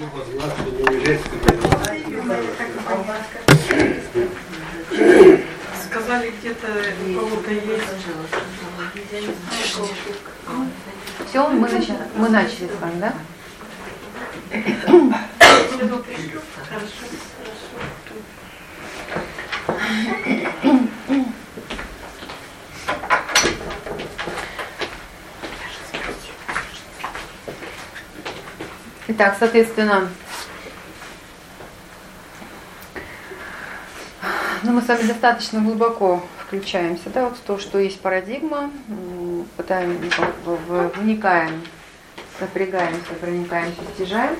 Сказали, где-то у кого-то есть. Все, мы начали с вами, да? Итак, соответственно, мы с вами достаточно глубоко включаемся, да, вот в то, что есть парадигма, вникаем, напрягаемся, проникаемся, стяжаем.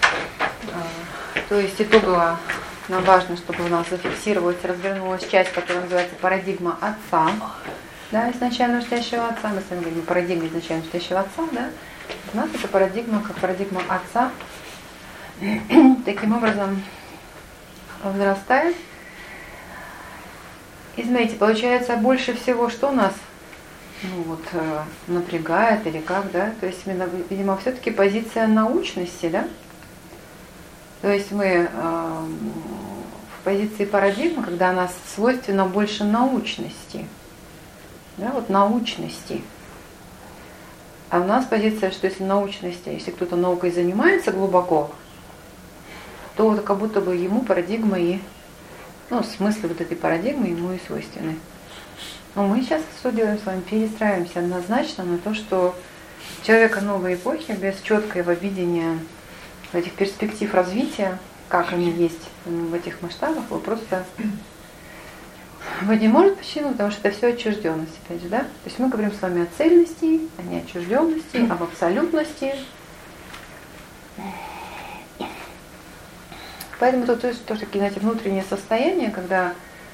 То есть итогово нам важно, чтобы у нас зафиксировалась, развернулась часть, которая называется парадигма Отца, да, изначально рождящего Отца. Мы с вами говорим парадигма изначально рождящего Отца, да. У нас это парадигма, как парадигма Отца, таким образом возрастает. И смотрите, получается, больше всего, что у нас напрягает или как, да? То есть, видимо, все-таки позиция научности, да? То есть мы в позиции парадигмы, когда нас свойственно больше научности, да, вот научности. А у нас позиция, что если научности, если кто-то наукой занимается глубоко, то вот как будто бы ему парадигма и, смыслы вот этой парадигмы ему и свойственны. Но мы сейчас что делаем с вами? Перестраиваемся однозначно на то, что человека новой эпохи без четкого видения этих перспектив развития, как они есть в этих масштабах, вы не можете почему? Потому что это все отчужденность, опять же, да? То есть мы говорим с вами о цельности, о неотчужденности, об абсолютности. Поэтому тут тоже такие, знаете, внутренние состояния, когда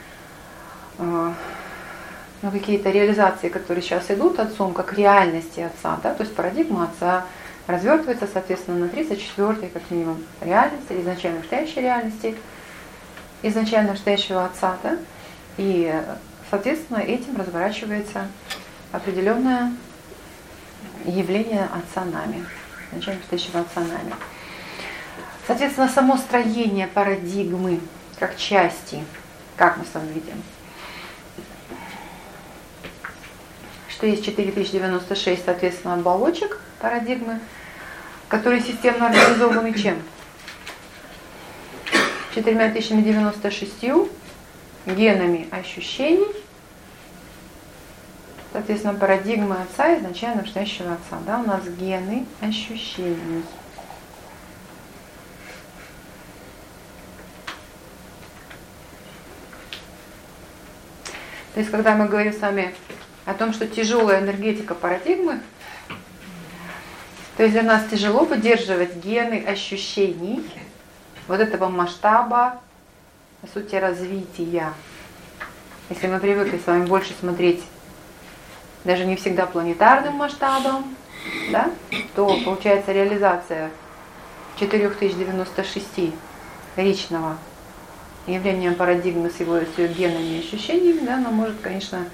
какие-то реализации, которые сейчас идут Отцом, как реальности Отца, да, то есть парадигма Отца развертывается, соответственно, на 34-й, как минимум, реальности, изначально настоящей реальности, изначально настоящего Отца, да, и, соответственно, этим разворачивается определенное явление Отца нами, изначально настоящего Отца нами. Соответственно, само строение парадигмы как части, как мы с вами видим, что есть 4096, соответственно, оболочек парадигмы, которые системно организованы чем? 4096 генами ощущений, соответственно, парадигма Отца, изначально настоящего Отца. Да, у нас гены ощущений. То есть, когда мы говорим с вами о том, что тяжелая энергетика парадигмы, то есть для нас тяжело выдерживать гены ощущений вот этого масштаба, по сути, развития. Если мы привыкли с вами больше смотреть даже не всегда планетарным масштабом, да, то получается реализация 4096 личного явления парадигмы с ее генами и ощущениями, да, она может, конечно,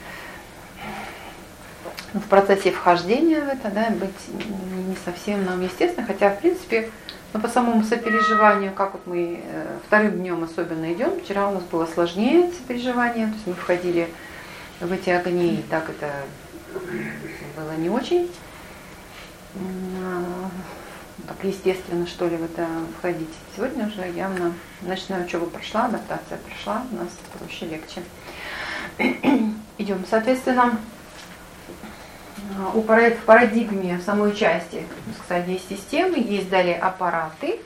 в процессе вхождения в это, да, быть не совсем нам естественно, хотя, в принципе, по самому сопереживанию, как вот мы вторым днем особенно идем, вчера у нас было сложнее сопереживание, то есть мы входили в эти огни, и так это было не очень так естественно, что ли, в это входить. Сегодня уже явно ночная учеба прошла, адаптация прошла, у нас проще, легче. Идем, соответственно, в парадигме в самой части, кстати, есть системы, есть далее аппараты.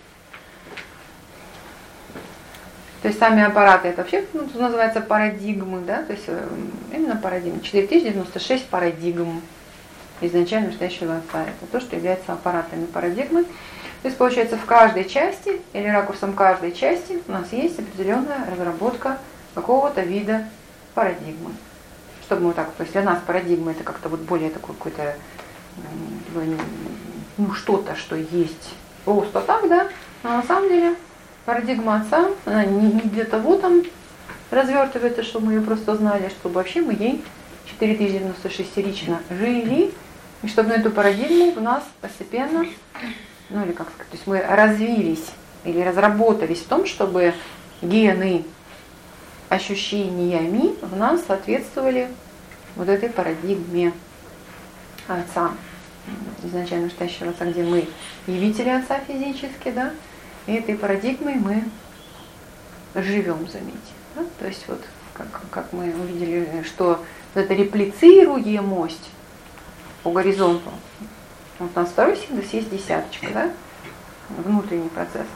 То есть сами аппараты это вообще называется парадигмы, да, то есть именно парадигмы. 4096 парадигм изначально настоящего Отца. Это то, что является аппаратами парадигмы. То есть получается в каждой части или ракурсом каждой части у нас есть определенная разработка какого-то вида парадигмы. Чтобы мы так, то есть для нас парадигма это как-то вот более такой какой-то, что-то, что есть просто так, да, но на самом деле парадигма Отца, она не для того там развертывается, чтобы мы ее просто знали, чтобы вообще мы ей 4096 лично жили, и чтобы на эту парадигму у нас постепенно ну или как сказать, то есть мы развились или разработались в том, чтобы гены ощущениями в нас соответствовали вот этой парадигме Отца, изначально настоящего Отца, где мы явители Отца физически, да, и этой парадигмой мы живем, заметьте. Да? То есть вот как мы увидели, что вот эта реплицируемость по горизонту, вот у нас второй синус есть десяточка, да, внутренний процесс.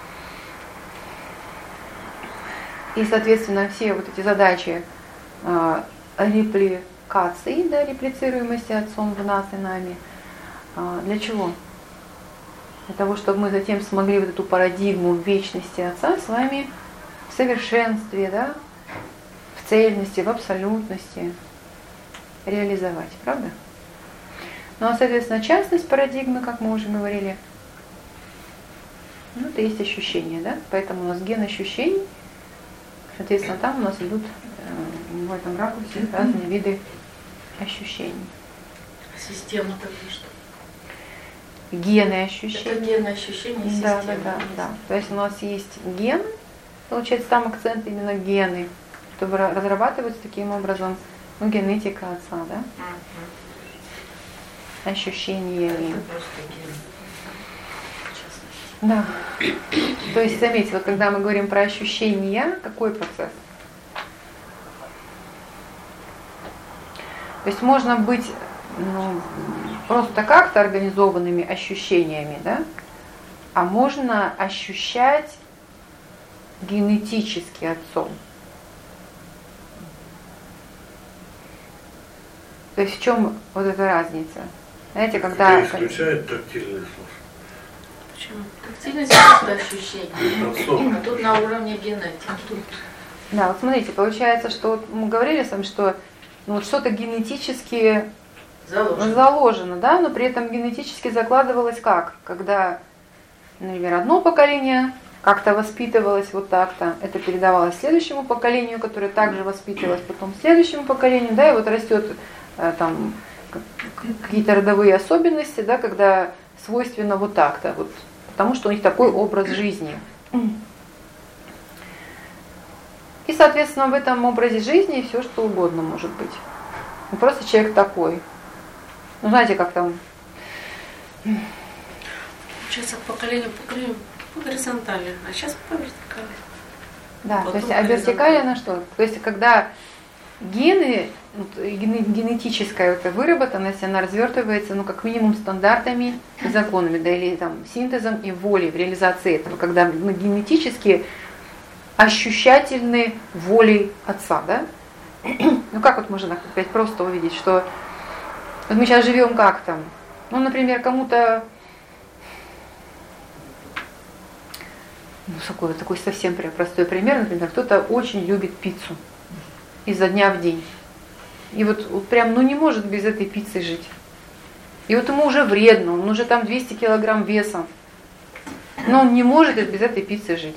И, соответственно, все вот эти задачи репликации, да, реплицируемости Отцом в нас и нами, для чего? Для того, чтобы мы затем смогли вот эту парадигму вечности Отца с вами в совершенстве, да, в цельности, в абсолютности реализовать, правда? Ну а, соответственно, частность парадигмы, как мы уже говорили, ну, это есть ощущение, да? Поэтому у нас ген ощущений, соответственно, там у нас идут в этом ракурсе разные виды ощущений. Система тогда что? Гены ощущений. Это гены ощущений и система. Да. То есть у нас есть ген, получается, там акцент именно гены, чтобы разрабатывать таким образом, ну, генетика Отца, да? Ощущениями. Это просто гены. Да. То есть, заметьте, вот когда мы говорим про ощущения, какой процесс? То есть можно быть, ну, просто как-то организованными ощущениями, да? А можно ощущать генетически Отцом. То есть в чем вот эта разница? Знаете, когда... Это исключает тактильный слух. Почему? Тактильность это ощущение. А тут на уровне генетики. Да, вот смотрите, получается, что вот мы говорили с вами, что ну, вот что-то генетически заложено, да, но при этом генетически закладывалось как? Когда, например, одно поколение как-то воспитывалось вот так-то, это передавалось следующему поколению, которое также воспитывалось потом следующему поколению, да, и вот растет там какие-то родовые особенности, да, когда свойственно вот так-то, вот, потому что у них такой образ жизни. И, соответственно, в этом образе жизни все что угодно может быть. Ну, просто человек такой. Ну, знаете, как там... Сейчас от поколения к поколению по горизонтали, а сейчас по вертикали. Да, потом то есть, а вертикаль она что? То есть, когда гены, генетическая вот выработанность, она развертывается, ну, как минимум, стандартами и законами, да, или там синтезом и волей в реализации этого, когда мы генетически ощущательны волей Отца, да? Ну, как вот можно опять просто увидеть, что вот мы сейчас живем как там? Ну, например, кому-то, ну, такой совсем простой пример, например, кто-то очень любит пиццу изо дня в день. И вот прям, ну, не может без этой пиццы жить. И вот ему уже вредно, он уже там 200 килограмм веса, но он не может без этой пиццы жить.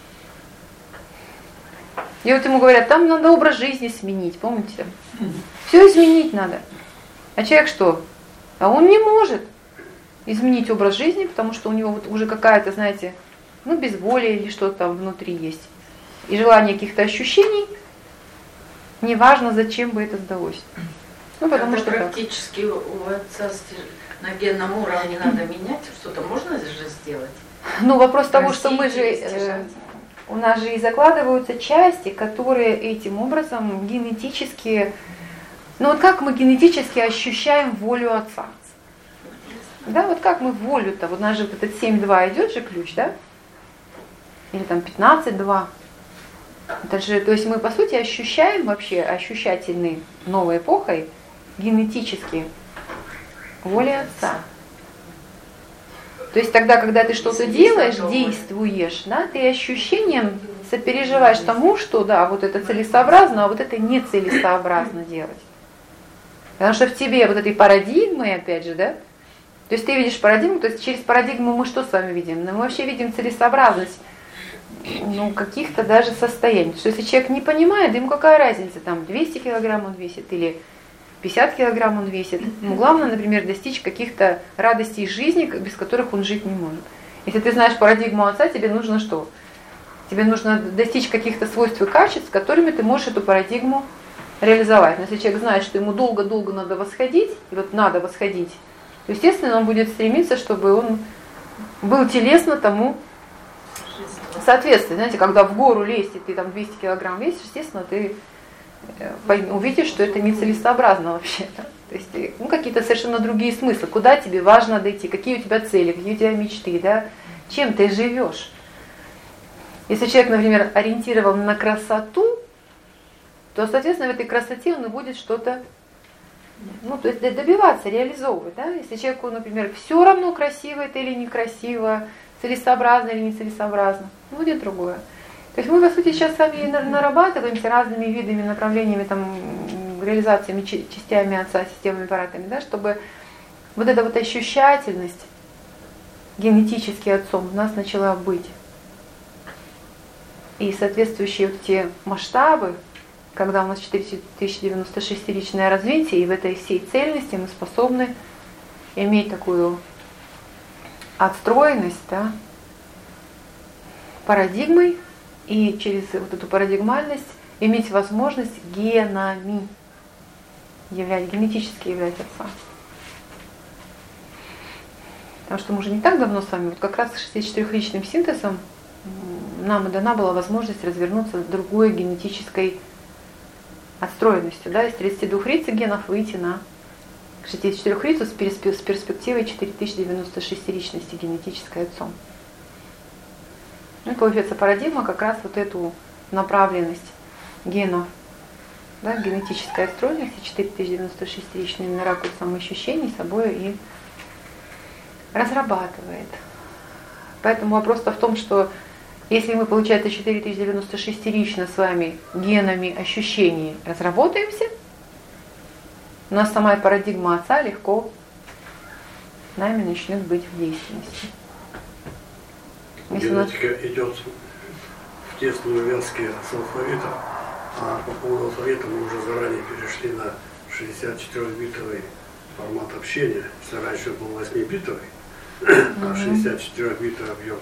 И вот ему говорят, там надо образ жизни сменить, помните? Все изменить надо. А человек что? А он не может изменить образ жизни, потому что у него вот уже какая-то, знаете, ну, безволие или что-то там внутри есть. И желание каких-то ощущений, неважно, зачем бы это сдалось. Ну, потому что практически у Отца на генном уровне надо менять, что-то можно же сделать? Ну, вопрос того, что мы же... У нас же и закладываются части, которые этим образом генетически... Ну вот как мы генетически ощущаем волю Отца? Да, вот как мы волю-то, вот у нас же вот этот 7-2 идет же ключ, да? Или там 15-2. Это же, то есть мы по сути ощущаем вообще, ощущательны новой эпохой генетически воли Отца. То есть тогда, когда ты что-то делаешь, действуешь, да, ты ощущением сопереживаешь тому, что да, вот это целесообразно, а вот это нецелесообразно делать. Потому что в тебе вот этой парадигмой, опять же, да, то есть ты видишь парадигму, то есть через парадигму мы что с вами видим? Мы вообще видим целесообразность, ну, каких-то даже состояний. Что если человек не понимает, ему какая разница, там 200 килограмм он весит или 50 килограмм он весит. Ему главное, например, достичь каких-то радостей жизни, без которых он жить не может. Если ты знаешь парадигму Отца, тебе нужно что? Тебе нужно достичь каких-то свойств и качеств, с которыми ты можешь эту парадигму реализовать. Но если человек знает, что ему долго-долго надо восходить, и вот надо восходить, то, естественно, он будет стремиться, чтобы он был телесно тому соответствовать. Знаете, когда в гору лезть, и ты там 200 килограмм весишь, естественно, ты увидишь, что это нецелесообразно вообще. Да? То есть какие-то совершенно другие смыслы. Куда тебе важно дойти, какие у тебя цели, какие у тебя мечты, да? Чем ты живешь. Если человек, например, ориентирован на красоту, то, соответственно, в этой красоте он и будет что-то, то есть добиваться, реализовывать. Да? Если человеку, например, все равно, красиво это или некрасиво, целесообразно или нецелесообразно, будет другое. То есть мы, по сути, сейчас с вами нарабатываемся разными видами, направлениями, реализациями, частями Отца, системами, аппаратами, да, чтобы вот эта вот ощущательность генетически Отцом у нас начала быть. И соответствующие вот те масштабы, когда у нас 4096-ричное развитие, и в этой всей цельности мы способны иметь такую отстроенность, да, парадигмой, и через вот эту парадигмальность иметь возможность генами генетически являть Отца. Потому что мы уже не так давно с вами, вот как раз с 64-личным синтезом нам и дана была возможность развернуться с другой генетической отстроенностью. Да, из 32 генов выйти на 64 рицу с перспективой 4096 личности генетической Отцом. Ну и получается парадигма как раз вот эту направленность генов, да, генетической отстроенности 4096 личные номера код самоощущений собой и разрабатывает. Поэтому вопрос-то в том, что если мы, получается, 4096 лично с вами генами ощущений разработаемся, у нас сама парадигма Отца легко нами начнет быть в действенности. Генетика идет в тесные венские с алфавита, а по поводу алфавита мы уже заранее перешли на 64-битовый формат общения. Если раньше был 8-битовый, а 64-битовый объем,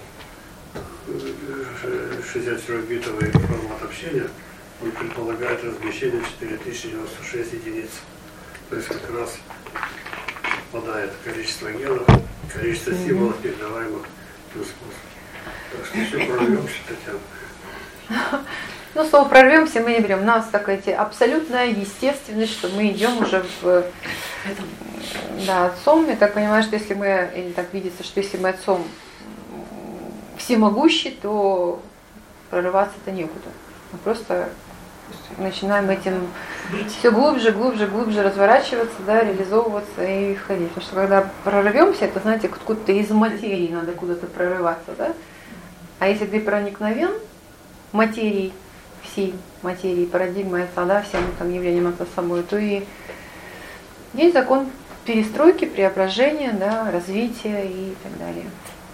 64-битовый формат общения, он предполагает размещение 4096 единиц. То есть как раз попадает количество генов, количество символов, передаваемых плюс-плюс. Так что все прорвемся, Татьяна. Ну, слово прорвемся мы не берем. У нас такая абсолютная естественность, что мы идем уже в Отцом. Я так понимаю, что если мы, или так видится, что если мы Отцом всемогущий, то прорываться-то некуда. Мы просто начинаем этим все глубже, глубже, глубже разворачиваться, да, реализовываться и входить. Потому что когда прорвемся, это, знаете, откуда-то из материи надо куда-то прорываться, да? А если ты проникновен материей, всей материей, парадигмой Отца, да, всем там явлением Отца собой, то и есть закон перестройки, преображения, да, развития и так далее.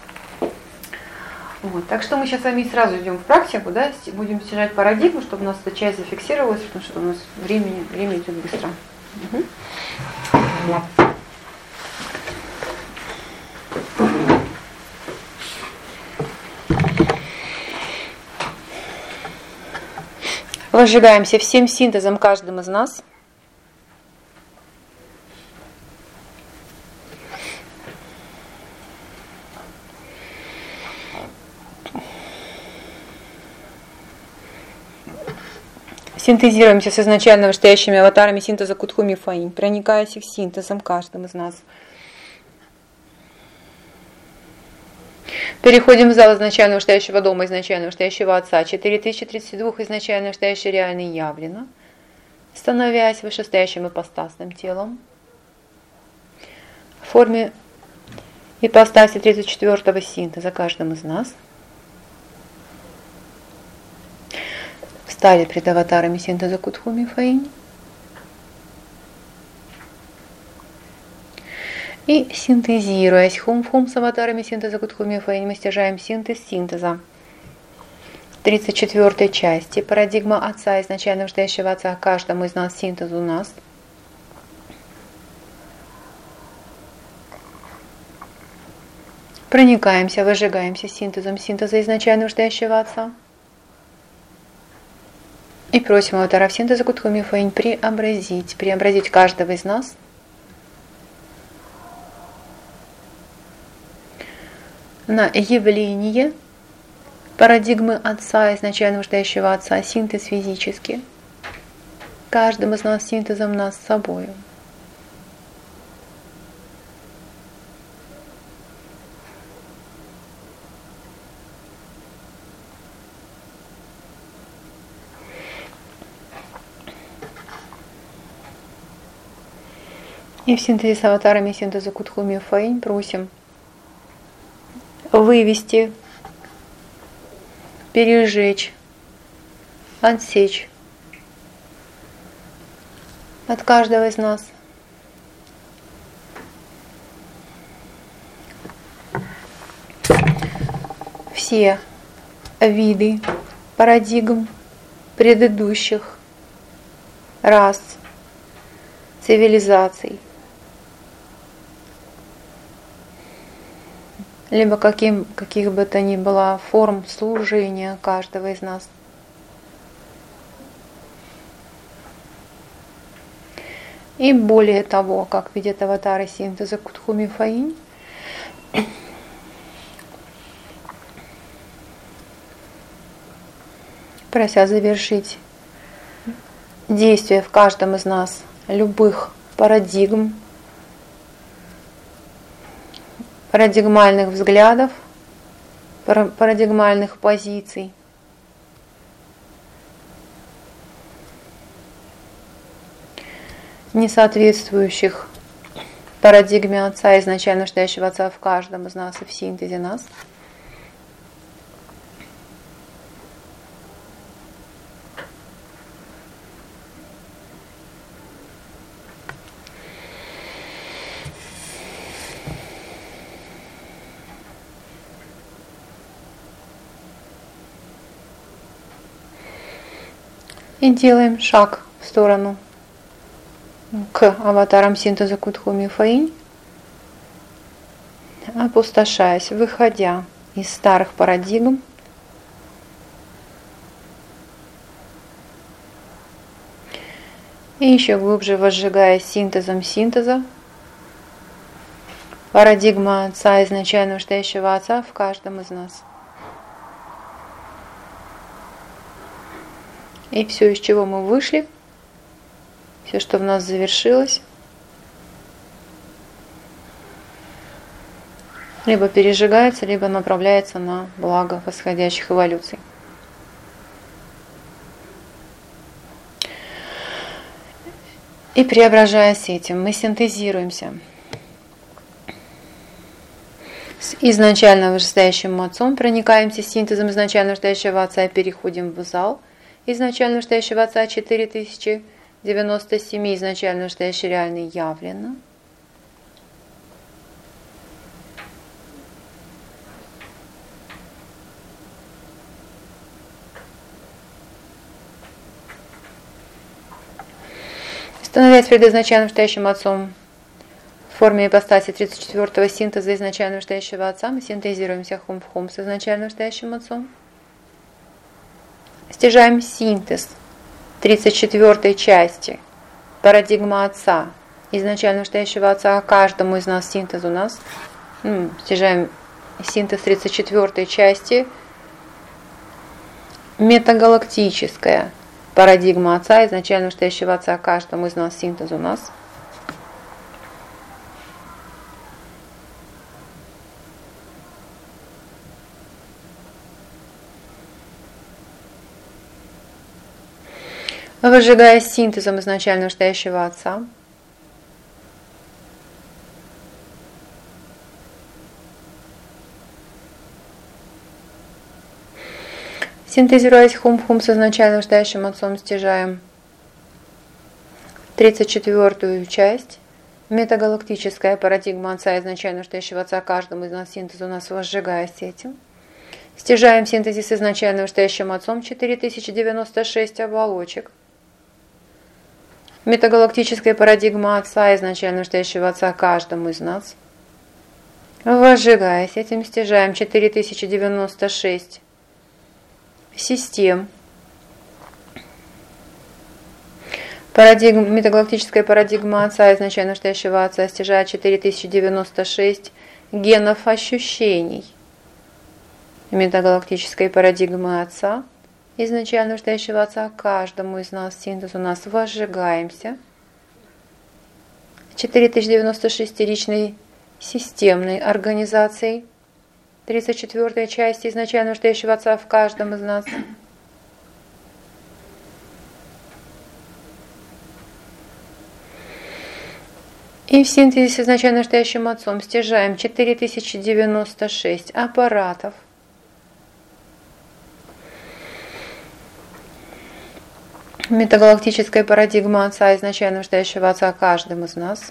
Вот. Так что мы сейчас с вами сразу идем в практику, да, будем снижать парадигму, чтобы у нас эта часть зафиксировалась, потому что у нас время идет быстро. Угу. Возжигаемся всем синтезом каждым из нас. Синтезируемся с изначально вышестоящими аватарами синтеза Кутхуми Фаинь, проникаясь их синтезом каждым из нас. Переходим в зал изначально вышестоящего дома, изначально вышестоящего Отца, 4032 изначально вышестоящей реальной явлено, становясь вышестоящим ипостасным телом в форме ипостаси 34-го синтеза каждым из нас. Встали пред аватарами синтеза Кутхуми Фаинь. И синтезируясь хум-хум с аватарами синтеза Кутхуми Фаинь, мы стяжаем синтез синтеза 34-й части парадигма Отца, изначально вышестоящего Отца, каждому из нас синтез у нас. Проникаемся, выжигаемся синтезом синтеза изначально нуждающего Отца. И просим аватаров синтеза Кутхуми Фаинь преобразить каждого из нас на явление парадигмы Отца, изначально нуждающего Отца, синтез физический, каждым из нас синтезом нас с собою. И в синтезе с аватарами синтеза Кутхуми Фаинь просим вывести, пережечь, отсечь от каждого из нас все виды парадигм предыдущих рас, цивилизаций, либо каких бы то ни было форм служения каждого из нас. И более того, как видят аватары синтеза Кутхуми Фаинь, прося завершить действие в каждом из нас любых парадигм, парадигмальных взглядов, парадигмальных позиций, не соответствующих парадигме Отца, изначально нуждающего Отца в каждом из нас и в синтезе нас. И делаем шаг в сторону к аватарам синтеза Кутхуми Фаинь, опустошаясь, выходя из старых парадигм, и еще глубже возжигая синтезом синтеза парадигма Отца, изначально нуждающего Отца в каждом из нас. И все, из чего мы вышли, все, что в нас завершилось, либо пережигается, либо направляется на благо восходящих эволюций. И преображаясь этим, мы синтезируемся с изначально вышестоящим Отцом, проникаемся синтезом изначально вышестоящего Отца и переходим в зал изначально вышестоящего Отца 4097, изначально вышестоящий реальный явлено. Становясь перед изначально вышестоящим Отцом в форме ипостаси 34-го синтеза изначально вышестоящего Отца, мы синтезируемся хум в хум с изначально вышестоящим Отцом. Стяжаем синтез 34-й части парадигма Отца, изначально вышестоящего Отца, каждому из нас синтез у нас. Стяжаем синтез 34-й части метагалактическая парадигма Отца, изначально вышестоящего Отца, каждому из нас синтез у нас. Выжигая синтезом изначально вышестоящего Отца, синтезируясь хум-хум с изначально вышестоящим Отцом, стяжаем 34-ю часть, метагалактическая парадигма Отца, изначально вышестоящего Отца, каждому из нас синтез у нас, возжигаясь этим. Стяжаем синтезис изначально вышестоящим Отцом 4096 оболочек. Метагалактическая парадигма Отца, изначально вышестоящего Отца, каждому из нас. Возжигаясь, этим стяжаем 4096 систем. Метагалактическая парадигма Отца, изначально настоящего Отца, стяжает 4096 генов ощущений. Метагалактической парадигмы Отца, изначально настоящего Отца, каждому из нас, синтез у нас, возжигаемся. 4096 личной системной организацией, 34-я часть изначально настоящего Отца в каждом из нас. И в синтезе с изначально настоящим Отцом стяжаем 4096 аппаратов, метагалактическая парадигма Отца, изначально настоящего Отца каждым из нас.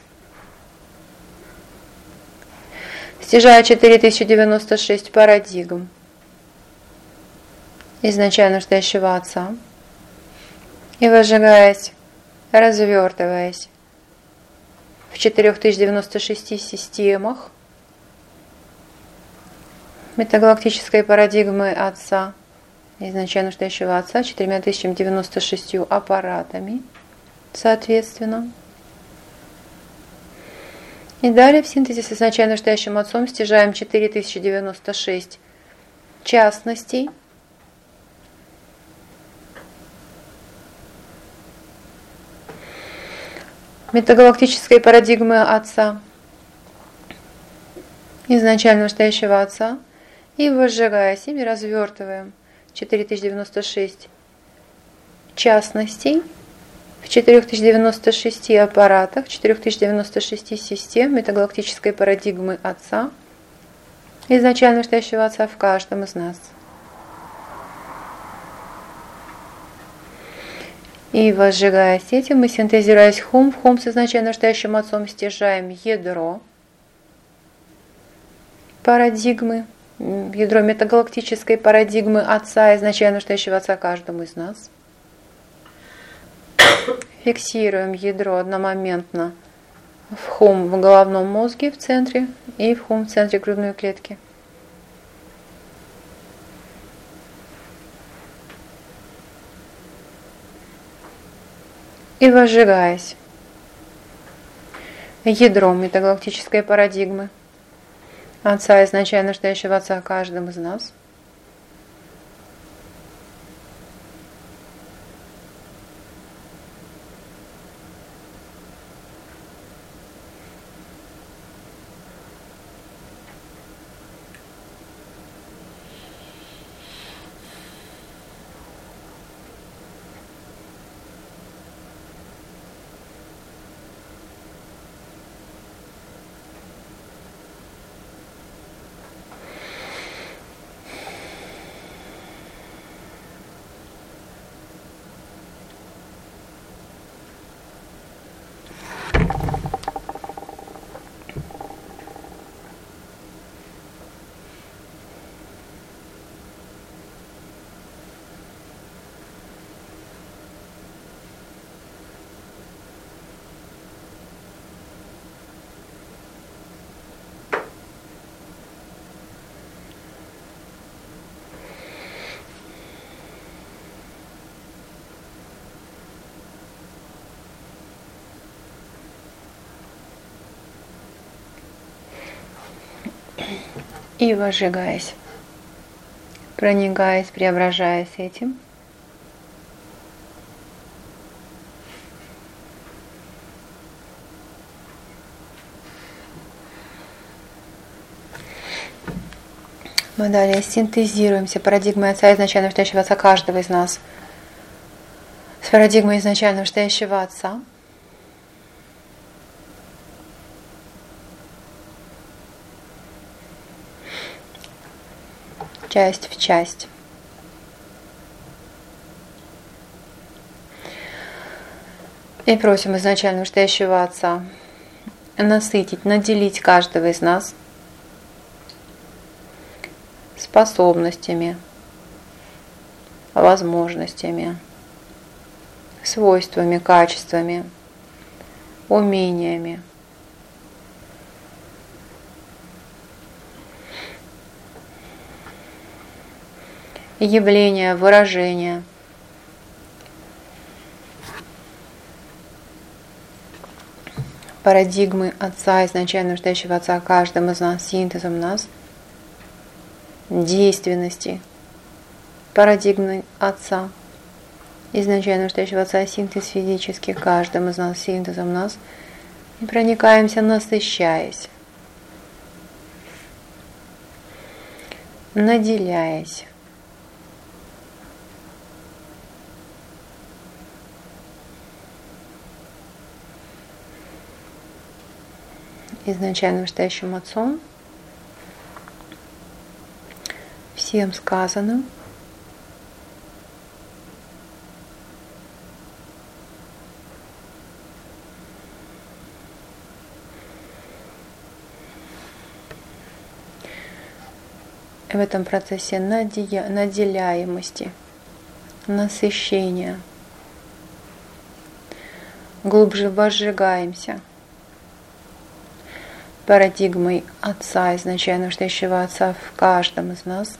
Стяжая 4096 парадигм изначально настоящего Отца и возжигаясь, развертываясь в 4096 системах метагалактической парадигмы Отца, изначально настоящего Отца, 4096 аппаратами, соответственно. И далее в синтезе с изначально настоящим Отцом стяжаем 4096 частностей, метагалактической парадигмы Отца, изначально настоящего Отца, и возжигаясь, ими развертываем 4096 частностей в 4096 аппаратах, 4096 систем метагалактической парадигмы Отца, изначально настоящего Отца в каждом из нас. И возжигаясь этим, мы синтезируясь в хум с изначально настоящим Отцом стяжаем ядро парадигмы, ядро метагалактической парадигмы Отца, изначально настоящего Отца каждому из нас. Фиксируем ядро одномоментно в хум в головном мозге в центре и в хум в центре грудной клетки. И возжигаясь ядром метагалактической парадигмы Отца, изначально настоящего Отца каждым из нас. И возжигаясь, проникаясь, преображаясь этим. Мы далее синтезируемся парадигмой Отца, изначально настоящего Отца каждого из нас, с парадигмой изначально настоящего Отца. Часть в часть. И просим изначально настоящего Отца насытить, наделить каждого из нас способностями, возможностями, свойствами, качествами, умениями, явления, выражения. Парадигмы Отца, изначально рождающего Отца, каждым из нас, синтезом нас, действенности, парадигмы Отца, изначально рождающего Отца, синтез физический, каждым из нас, синтезом нас, и проникаемся, насыщаясь, наделяясь. Изначально рождающим Отцом, всем сказанным, в этом процессе наделяемости, насыщения, глубже возжигаемся парадигмой Отца, изначально рождающего Отца в каждом из нас.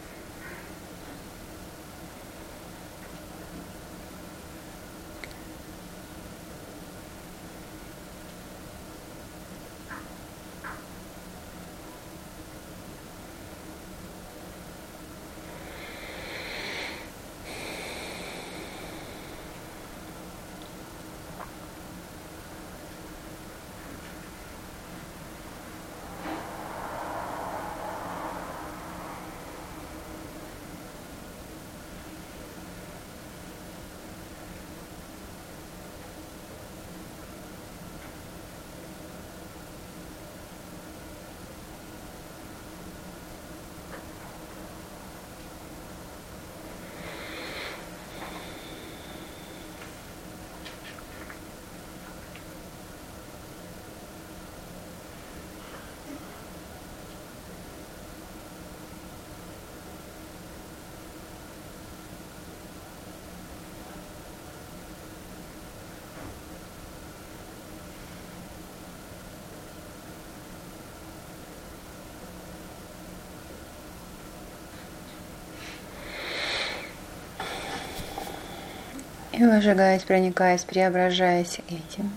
И возжигаясь, проникаясь, преображаясь этим.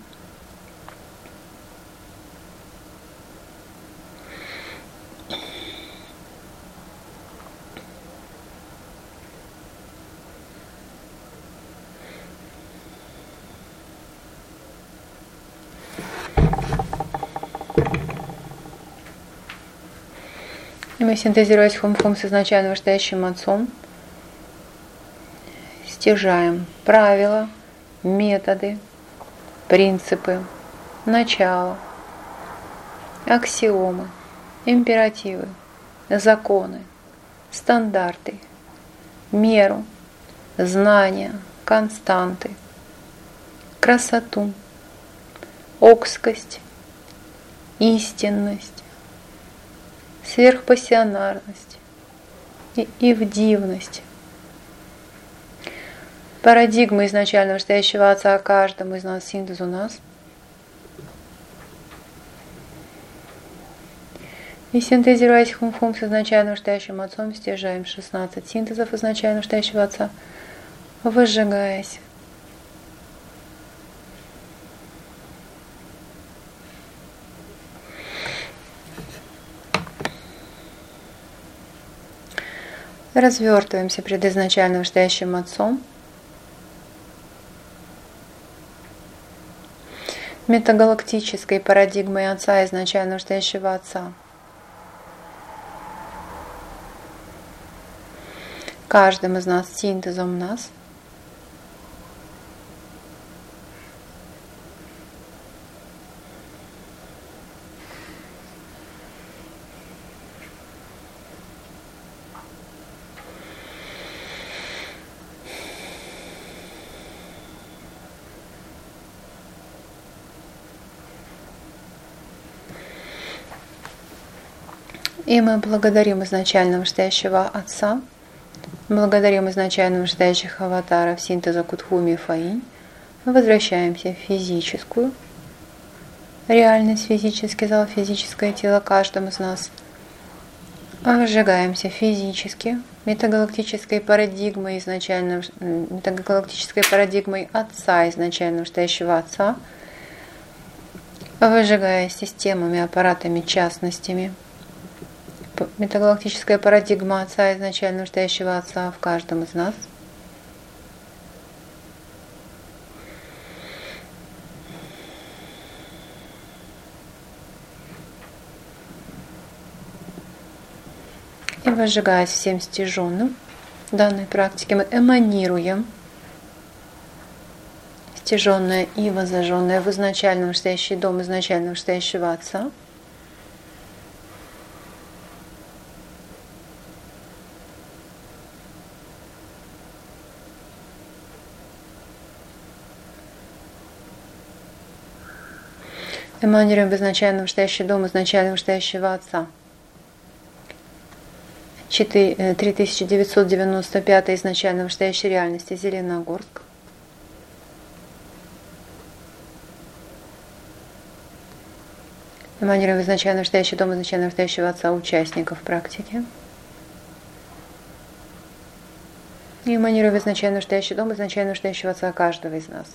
И мы, синтезируясь хум-хум с изначально рождающим Отцом, стяжаем правила, методы, принципы, начало, аксиомы, императивы, законы, стандарты, меру, знания, константы, красоту, окскость, истинность, сверхпассионарность и вдивность. Парадигма изначально рождающего Отца каждому из нас, синтез у нас. И синтезируясь хум-хум с изначально рождающим Отцом, стяжаем 16 синтезов изначально рождающего Отца, возжигаясь. Развертываемся пред изначально рождающим Отцом. Метагалактической парадигмой Отца, изначально рождающего Отца. Каждым из нас, синтезом нас. И мы благодарим изначально вышестоящего Отца, благодарим изначально вышестоящих аватаров синтеза Кутхуми и Фаинь, возвращаемся в физическую реальность, физический зал, физическое тело каждому из нас, Выжигаемся физически метагалактической парадигмой изначально, метагалактической парадигмой Отца, изначально вышестоящего Отца, выжигая системами, аппаратами, частностями. Метагалактическая парадигма Отца, изначально вышестоящего Отца в каждом из нас. И выжигаясь всем стяженным данной практики, мы эманируем стяженное и воззаженное в изначально вышестоящий дом изначально вышестоящего Отца. Эманируем в изначально вышестоящий дом изначально вышестоящего Отца. 3995 изначально вышестоящей реальности Зеленогорск. Эманируем в изначально вышестоящий дом изначально вышестоящего Отца участников практики. И эманируем в изначально вышестоящий дом изначально вышестоящего Отца каждого из нас.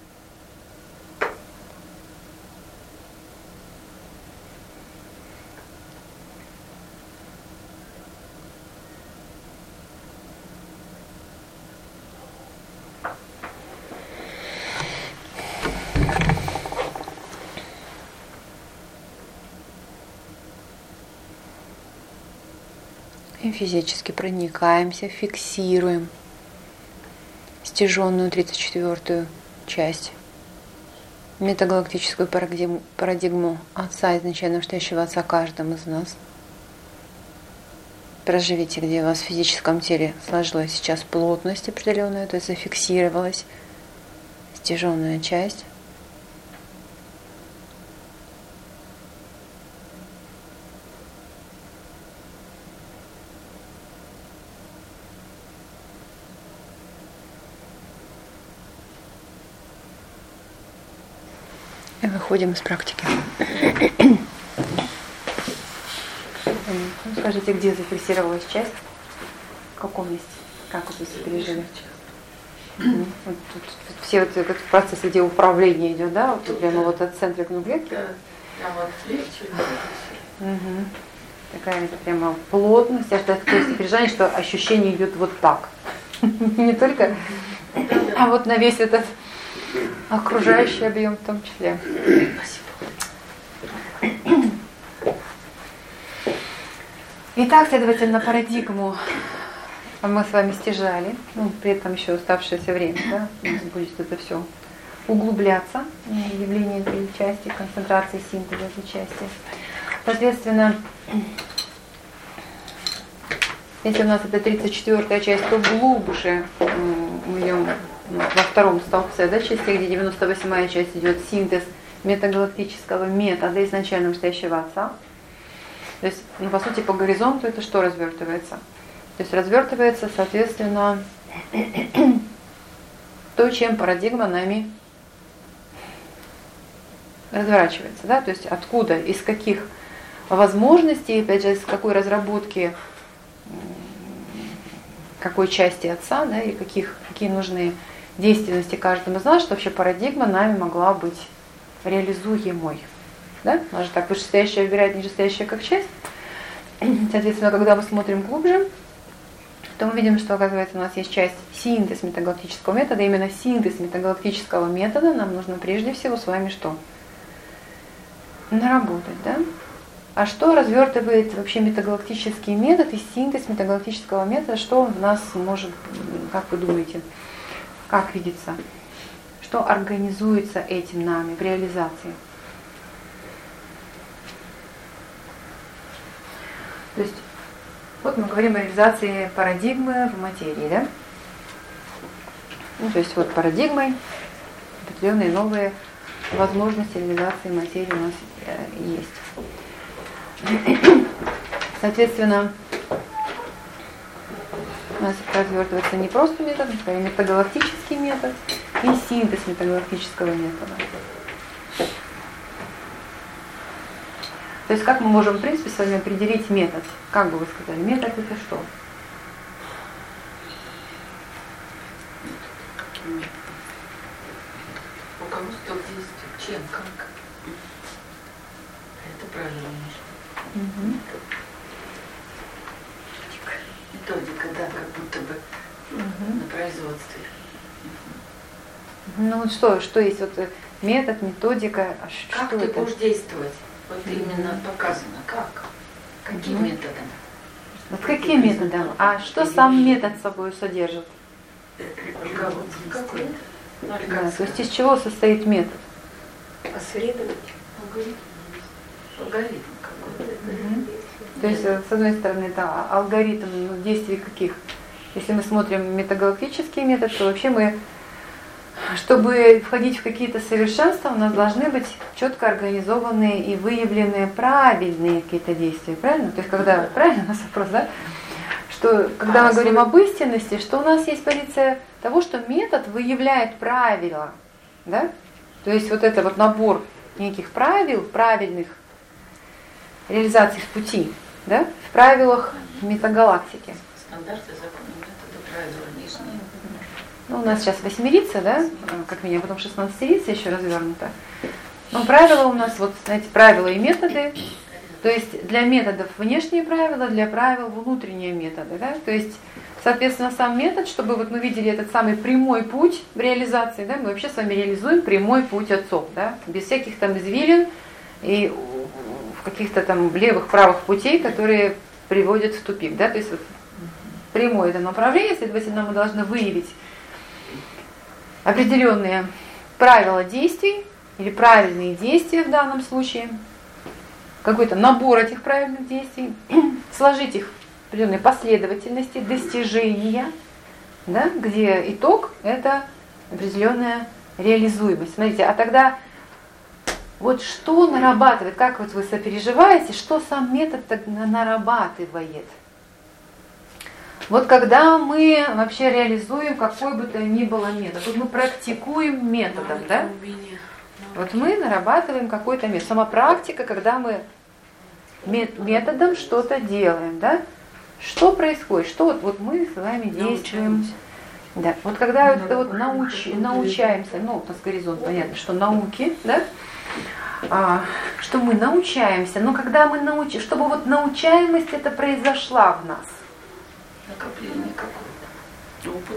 И физически проникаемся, фиксируем стяженную 34-ю часть, метагалактическую парадигму Отца, изначально вышестоящего Отца каждому из нас. Проживите, где у вас в физическом теле сложилась сейчас плотность определенная, то есть зафиксировалась стяженная часть. И выходим из практики. Скажите, где зафиксировалась часть? В каком месте? Как вы здесь пережили? Вот тут все вот этот процесс, где управление идет, да? Вот прямо вот от центра клетки. Прямо от плечи. Такая это прямо плотность, аж такое содержание, что ощущение идет вот так. Не только, а вот на весь этот окружающий объем в том числе. Спасибо. Итак, следовательно, парадигму мы с вами стяжали, при этом еще оставшееся время, да, у нас будет это все углубляться, явление этой части, концентрации, синтеза этой части. Соответственно, если у нас это 34-я часть, то глубже мы идем во втором столбце, да, части, где 98-я часть идет синтез метагалактического метода изначально вышестоящего Отца. То есть, по сути, по горизонту это что развертывается? То есть развертывается, соответственно, то, чем парадигма нами разворачивается, да, то есть откуда, из каких возможностей, опять же, из какой разработки, какой части Отца, да, и какие нужны действенности каждому из нас, что вообще парадигма нами могла быть реализуемой. Да? У нас же так вышестоящая выбирает нижестоящая как часть. Соответственно, когда мы смотрим глубже, то мы видим, что, оказывается, у нас есть часть синтез метагалактического метода. Именно синтез метагалактического метода нам нужно прежде всего с вами что? Наработать, да? А что развертывает вообще метагалактический метод и синтез метагалактического метода? Что он в нас может, как вы думаете, как видится? Что организуется этим нами в реализации? То есть, вот мы говорим о реализации парадигмы в материи, да? То есть, вот парадигмой определенные новые возможности реализации материи у нас есть. Соответственно, у нас развертывается не просто метод, а метагалактический метод и синтез метагалактического метода. То То есть как мы можем, в принципе, с вами определить метод? Как бы вы сказали, метод это что? У кого стол действует? Чем? Как? Это правильно. Угу. Методика, да, как будто бы на производстве. Ну вот что есть вот метод, методика, Как что ты это? будешь действовать? Вот именно показано. Как? Каким методом? Вот каким методом? А что сам метод собой содержит? Руководство какое-то. Да, то есть из чего состоит метод? Последовать. Алгоритм какой-то. То есть, с одной стороны, это алгоритм действий каких? Если мы смотрим метагалактический метод, то вообще мы, чтобы входить в какие-то совершенства, у нас должны быть четко организованные и выявленные правильные какие-то действия, правильно? То есть, когда, правильно у нас вопрос, да? Что, когда мы говорим об истинности, что у нас есть позиция того, что метод выявляет правила, да? То есть, вот это вот набор неких правил, правильных реализаций в пути, да? В правилах метагалактики. Стандарты, законы, методы, правила, нижние. Ну, у нас сейчас 8-рица, да, как минимум, потом 16-рица еще развернута. Но правила у нас, вот, знаете, правила и методы. То есть для методов внешние правила, для правил внутренние методы, да. То есть, соответственно, сам метод, чтобы вот мы видели этот самый прямой путь в реализации, да, мы вообще с вами реализуем прямой путь отцов, да, без всяких там извилин и в каких-то там левых, правых путей, которые приводят в тупик, да, то есть вот прямое это направление, следовательно, мы должны выявить определенные правила действий или правильные действия в данном случае, какой-то набор этих правильных действий, сложить их в определенной последовательности, достижения, да, где итог это определенная реализуемость. Смотрите, а тогда вот что нарабатывает, как вот вы сопереживаете, что сам метод тогда нарабатывает? Вот когда мы вообще реализуем какой бы то ни было метод, вот мы практикуем методом, да? Вот мы нарабатываем какой-то метод. Сама практика, когда мы методом что-то делаем, да? Что происходит? Что вот мы с вами действуем? Да. Вот когда вот это вот научаемся, ну, у нас горизонт, понятно, что науки, да? Что мы научаемся, но когда мы чтобы вот научаемость это произошла в нас. Накопление какого-то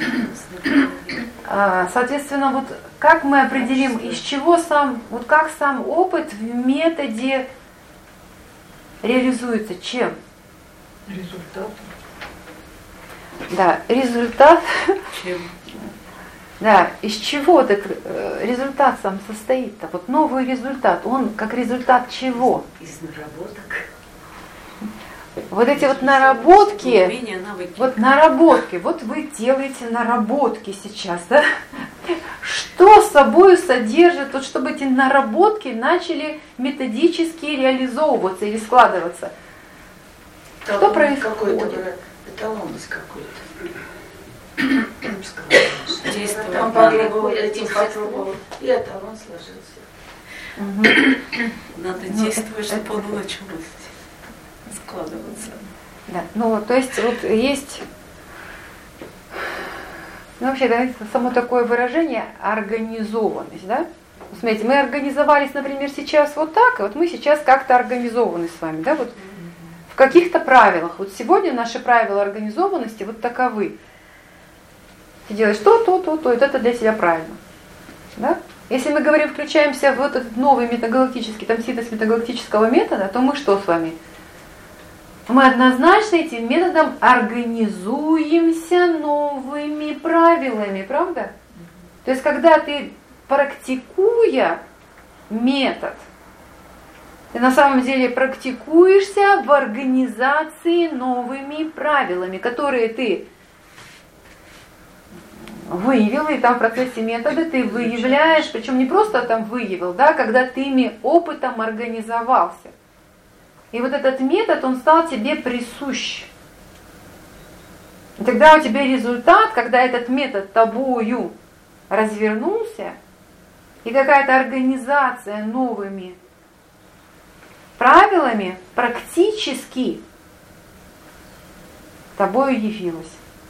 опыта. Соответственно, вот как мы определим, из чего вот как сам опыт в методе реализуется, чем? Результат. Да, результат. Чем? Да, из чего этот результат сам состоит-то? Вот новый результат, он как результат чего? Из наработок. Вот эти вот наработки, вот вы делаете наработки сейчас, да? Что собой содержит, вот чтобы эти наработки начали методически реализовываться или складываться? Что происходит? Эталонность какой-то. Действовать. Он попробовал, этим попробовал, и эталон сложился. Надо действовать, чтобы он начал складываться. Да, ну то есть вот есть, ну вообще, да, само такое выражение организованность, да? Смотрите, мы организовались, например, сейчас вот так, и вот мы сейчас как-то организованы с вами, да, вот в каких-то правилах. Вот сегодня наши правила организованности вот таковы. Ты делаешь то, и это для тебя правильно. Да? Если мы говорим, включаемся в вот этот новый метагалактический, там синтез метагалактического метода, то мы что с вами? Мы однозначно этим методом организуемся новыми правилами, правда? То есть, когда ты, практикуя метод, ты на самом деле практикуешься в организации новыми правилами, которые ты выявил, и там в процессе метода ты выявляешь, причем не просто там выявил, да, когда ты ими опытом организовался. И вот этот метод, он стал тебе присущ. И тогда у тебя результат, когда этот метод тобою развернулся, и какая-то организация новыми правилами практически тобою явилось.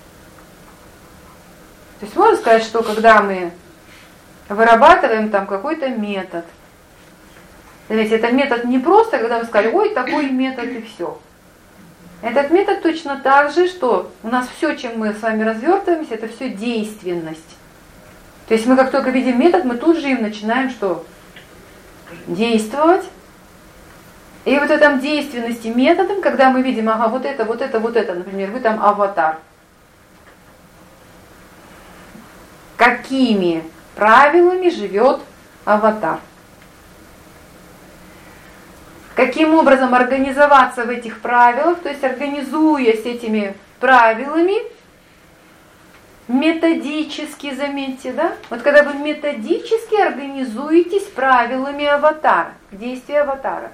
То есть можно сказать, что когда мы вырабатываем там какой-то метод, ведь это метод не просто, когда мы сказали, ой, такой метод и все. Этот метод точно так же, что у нас все, чем мы с вами развертываемся, это все действенность. То есть мы как только видим метод, мы тут же им начинаем что? Действовать. И вот в этом действенности методом, когда мы видим, ага, вот это, например, вы там аватар. Какими правилами живет аватар? Каким образом организоваться в этих правилах, то есть организуясь этими правилами, методически, заметьте, да? Вот когда вы методически организуетесь правилами аватара, действия аватара.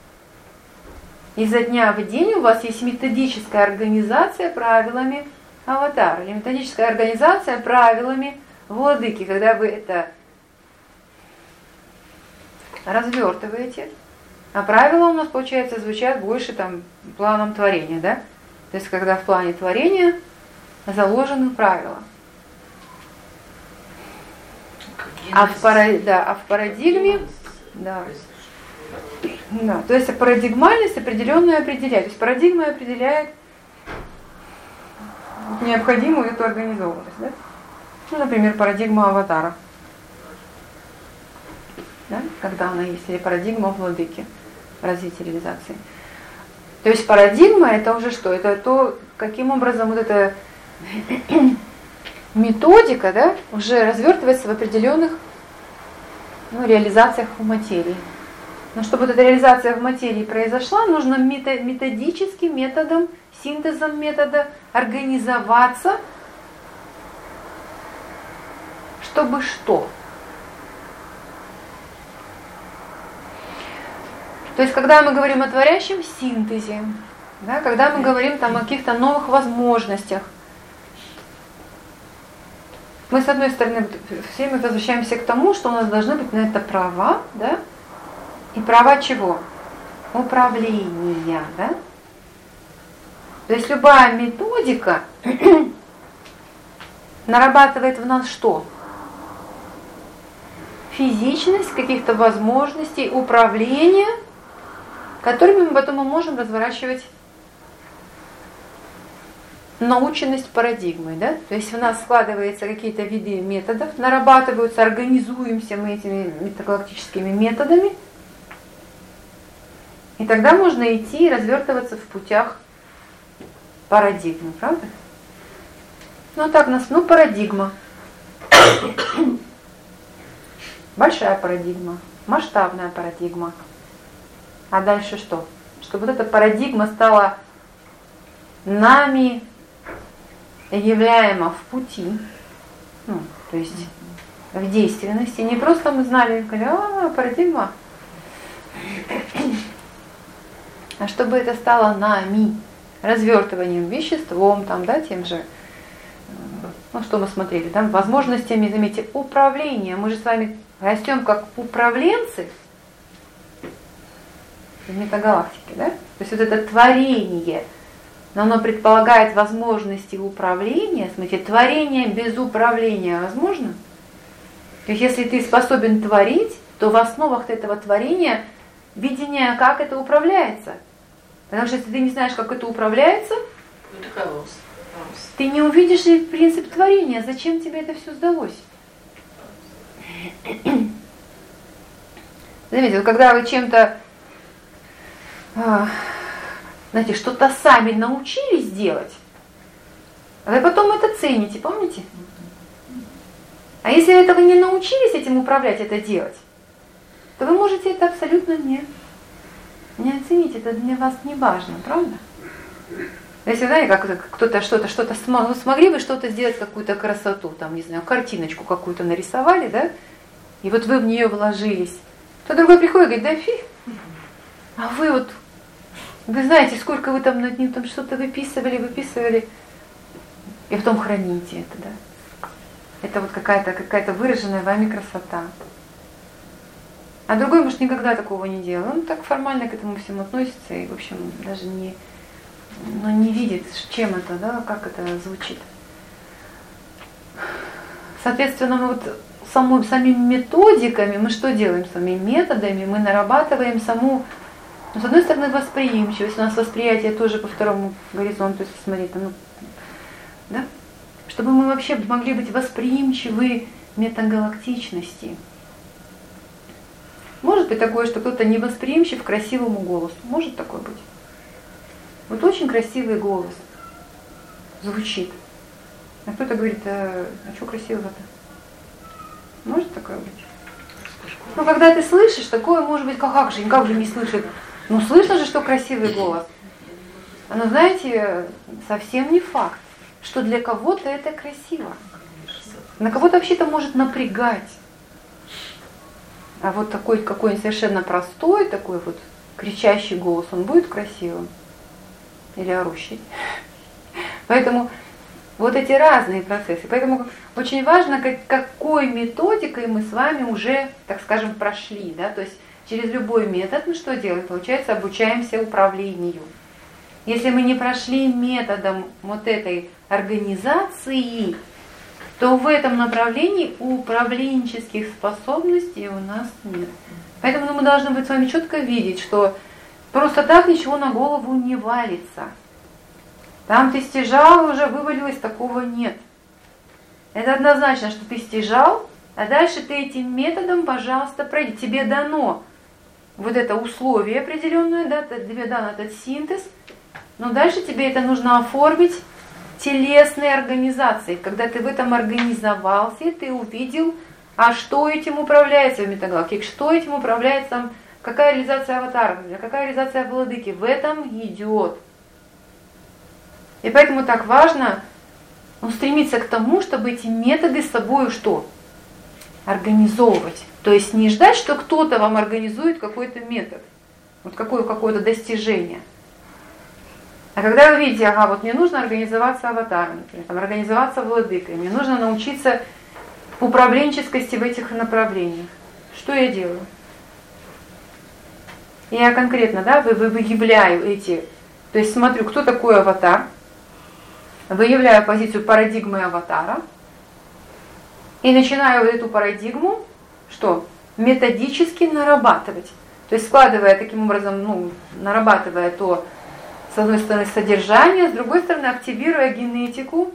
Изо дня в день у вас есть методическая организация правилами аватара, или методическая организация правилами владыки, когда вы это развертываете. А правила у нас, получается, звучат больше там планом творения, да? То есть, когда в плане творения заложены правила. А в парадигме, да, то есть парадигмальность определенную определяет. То есть парадигма определяет необходимую эту организованность, да? Ну, например, парадигма аватара, да? Когда она есть, или парадигма владыки развития реализации. То есть парадигма это уже что? Это то, каким образом вот эта методика, да, уже развертывается в определенных реализациях в материи. Но чтобы вот эта реализация в материи произошла, нужно методическим методом, синтезом метода организоваться, чтобы что? То есть, когда мы говорим о творящем синтезе, да, когда мы говорим там о каких-то новых возможностях, мы, с одной стороны, все мы возвращаемся к тому, что у нас должны быть на это права, да? И права чего? Управления, да? То есть любая методика нарабатывает в нас что? Физичность каких-то возможностей управления, которыми мы потом можем разворачивать наученность парадигмой, да? То есть у нас складываются какие-то виды методов, нарабатываются, организуемся мы этими метагалактическими методами, и тогда можно идти и развертываться в путях парадигмы, правда? Ну так нас, парадигма. Большая парадигма, масштабная парадигма. А дальше что? Чтобы вот эта парадигма стала нами являема в пути, то есть в действенности. Не просто мы знали, парадигма, а чтобы это стало нами, развертыванием веществом, там, да, тем же, что мы смотрели, там, возможностями, заметьте, управления. Мы же с вами растем как управленцы в метагалактике, да? То есть вот это творение, но оно предполагает возможности управления. Смотрите, творение без управления возможно? То есть если ты способен творить, то в основах этого творения видение, как это управляется. Потому что если ты не знаешь, как это управляется, это хаос. Ты не увидишь и принцип творения. Зачем тебе это все сдалось? Заметьте, когда вы чем-то, знаете, что-то сами научились делать, вы потом это цените, помните? А если вы этого не научились этим управлять, это делать, то вы можете это абсолютно не оценить, это для вас не важно, правда? Если, знаете, как кто-то что-то смогли вы что-то сделать, какую-то красоту, там, не знаю, картиночку какую-то нарисовали, да, и вот вы в нее вложились, то другой приходит и говорит, да фиг, а вы знаете, сколько вы там над ним там что-то выписывали, и потом храните это, да. Это вот какая-то выраженная вами красота. А другой, может, никогда такого не делал. Он так формально к этому всему относится и, в общем, даже не видит, чем это, да, как это звучит. Соответственно, мы вот самими методиками, мы что делаем самими методами? Мы нарабатываем саму, с одной стороны, восприимчивость. У нас восприятие тоже по второму горизонту, если смотреть, да? Чтобы мы вообще могли быть восприимчивы метагалактичности. Может быть такое, что кто-то не восприимчив к красивому голосу. Может такое быть. Вот очень красивый голос звучит. А кто-то говорит, а что красивого-то? Может такое быть? Ну, когда ты слышишь, такое может быть, как же не слышит. Ну, слышно же, что красивый голос. Но знаете, совсем не факт, что для кого-то это красиво. На кого-то вообще-то может напрягать. А вот такой какой-нибудь совершенно простой, такой вот кричащий голос, он будет красивым? Или орущий? Поэтому вот эти разные процессы. Поэтому очень важно, какой методикой мы с вами уже, так скажем, прошли. Да? То есть через любой метод мы что делаем? Получается, обучаемся управлению. Если мы не прошли методом вот этой организации, то в этом направлении управленческих способностей у нас нет. Поэтому мы должны быть с вами четко видеть, что просто так ничего на голову не валится. Там ты стяжал, уже вывалилось, такого нет. Это однозначно, что ты стяжал, а дальше ты этим методом, пожалуйста, пройди. Тебе дано вот это условие определенное, да, тебе дан этот синтез, но дальше тебе это нужно оформить телесной организацией. Когда ты в этом организовался, ты увидел, а что этим управляется в метагалактике, что этим управляет там, какая реализация аватара, какая реализация владыки, в этом идет. И поэтому так важно стремиться к тому, чтобы эти методы с собой что? Организовывать. То есть не ждать, что кто-то вам организует какой-то метод, вот какое-то достижение. А когда вы видите, ага, вот мне нужно организоваться аватаром, например, там, организоваться владыкой, мне нужно научиться управленческости в этих направлениях. Что я делаю? Я конкретно, да, выявляю эти, то есть смотрю, кто такой аватар, выявляю позицию парадигмы аватара и начинаю эту парадигму, что? Методически нарабатывать. То есть складывая таким образом, нарабатывая то, с одной стороны, содержание, с другой стороны, активируя генетику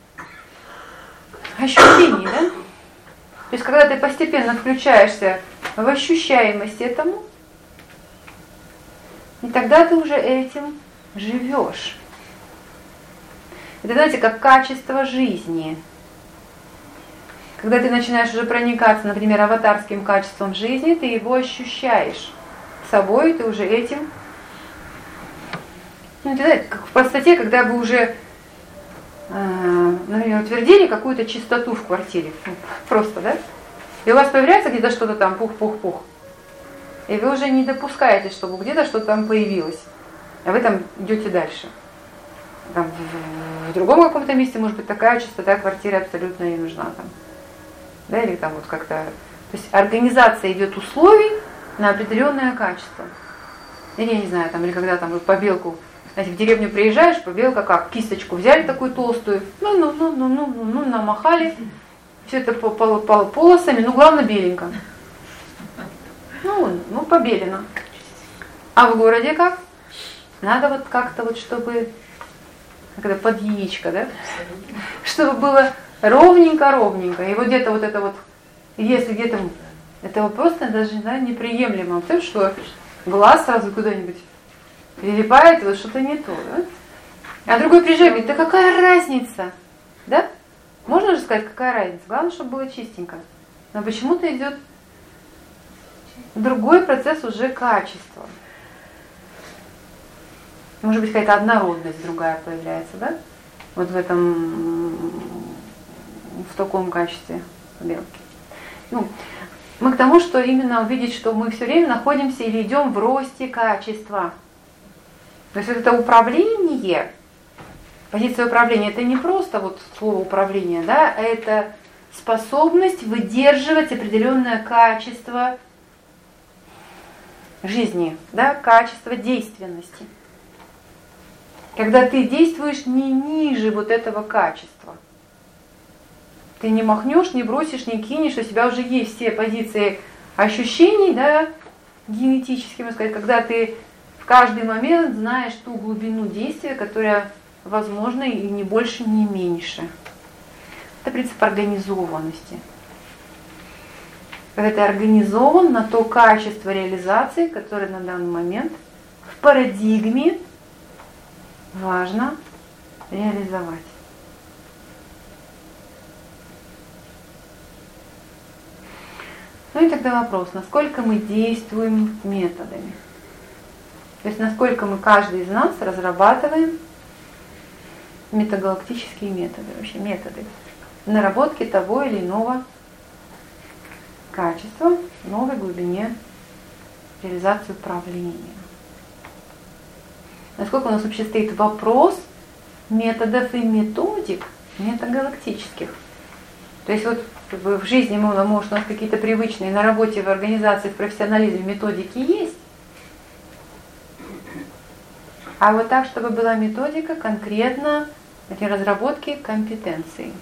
ощущений, да? То есть, когда ты постепенно включаешься в ощущаемость этому, и тогда ты уже этим живешь. Это, знаете, как качество жизни. Когда ты начинаешь уже проникаться, например, аватарским качеством жизни, ты его ощущаешь собой, ты уже этим. Это, знаете, как в простоте, когда вы уже, например, утвердили какую-то чистоту в квартире. Просто, да? И у вас появляется где-то что-то там пух-пух-пух. И вы уже не допускаете, чтобы где-то что-то там появилось. А вы там идете дальше. Там, в другом каком-то месте, может быть, такая чистота квартиры абсолютно не нужна. Там. Да, или там вот как-то. То есть организация идет условий на определенное качество. Или, я не знаю, там, или когда там вот побелку, знаете, в деревню приезжаешь, побелка как, кисточку взяли такую толстую, намахали, все это полосами, главное беленько. Побелено. А в городе как? Надо вот как-то вот, чтобы, когда под яичко, да? Чтобы было ровненько. И вот где-то вот это вот, если где-то, это вот просто даже, да, неприемлемо. Потому что глаз сразу куда-нибудь прилипает, вот что-то не то, да? А другой приезжает, говорит, да какая разница? Да? Можно же сказать, какая разница? Главное, чтобы было чистенько. Но почему-то идет другой процесс уже качества. Может быть, какая-то однородность другая появляется, да? Вот в таком качестве белки. Мы к тому, что именно увидеть, что мы все время находимся или идем в росте качества. То есть это управление, позиция управления, это не просто вот слово управление, да, это способность выдерживать определенное качество жизни, да, качество действенности. Когда ты действуешь не ниже вот этого качества. Ты не махнешь, не бросишь, не кинешь, у тебя уже есть все позиции ощущений, да, генетически, можно сказать, когда ты в каждый момент знаешь ту глубину действия, которая возможна и не больше, не меньше. Это принцип организованности. Когда ты организован на то качество реализации, которое на данный момент в парадигме важно реализовать. Ну и тогда вопрос, насколько мы действуем методами? То есть насколько мы, каждый из нас, разрабатываем метагалактические методы, вообще методы наработки того или иного качества в новой глубине реализации управления. Насколько у нас вообще стоит вопрос методов и методик метагалактических. То есть вот в жизни может, у нас какие-то привычные на работе, в организации, в профессионализме методики есть. А вот так, чтобы была методика конкретно для разработки компетенций.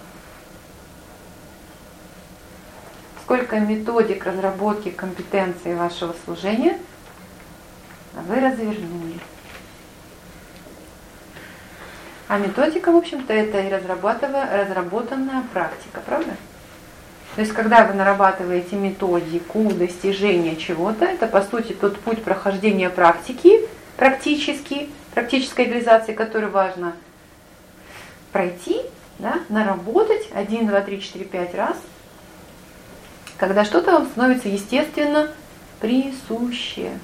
Сколько методик разработки компетенций вашего служения вы развернули? А методика, в общем-то, это и разработанная практика, правда? То есть, когда вы нарабатываете методику достижения чего-то, это, по сути, тот путь прохождения практики, практической реализации, который важно пройти, да, наработать 1, 2, 3, 4, 5 раз, когда что-то вам становится естественно присуще.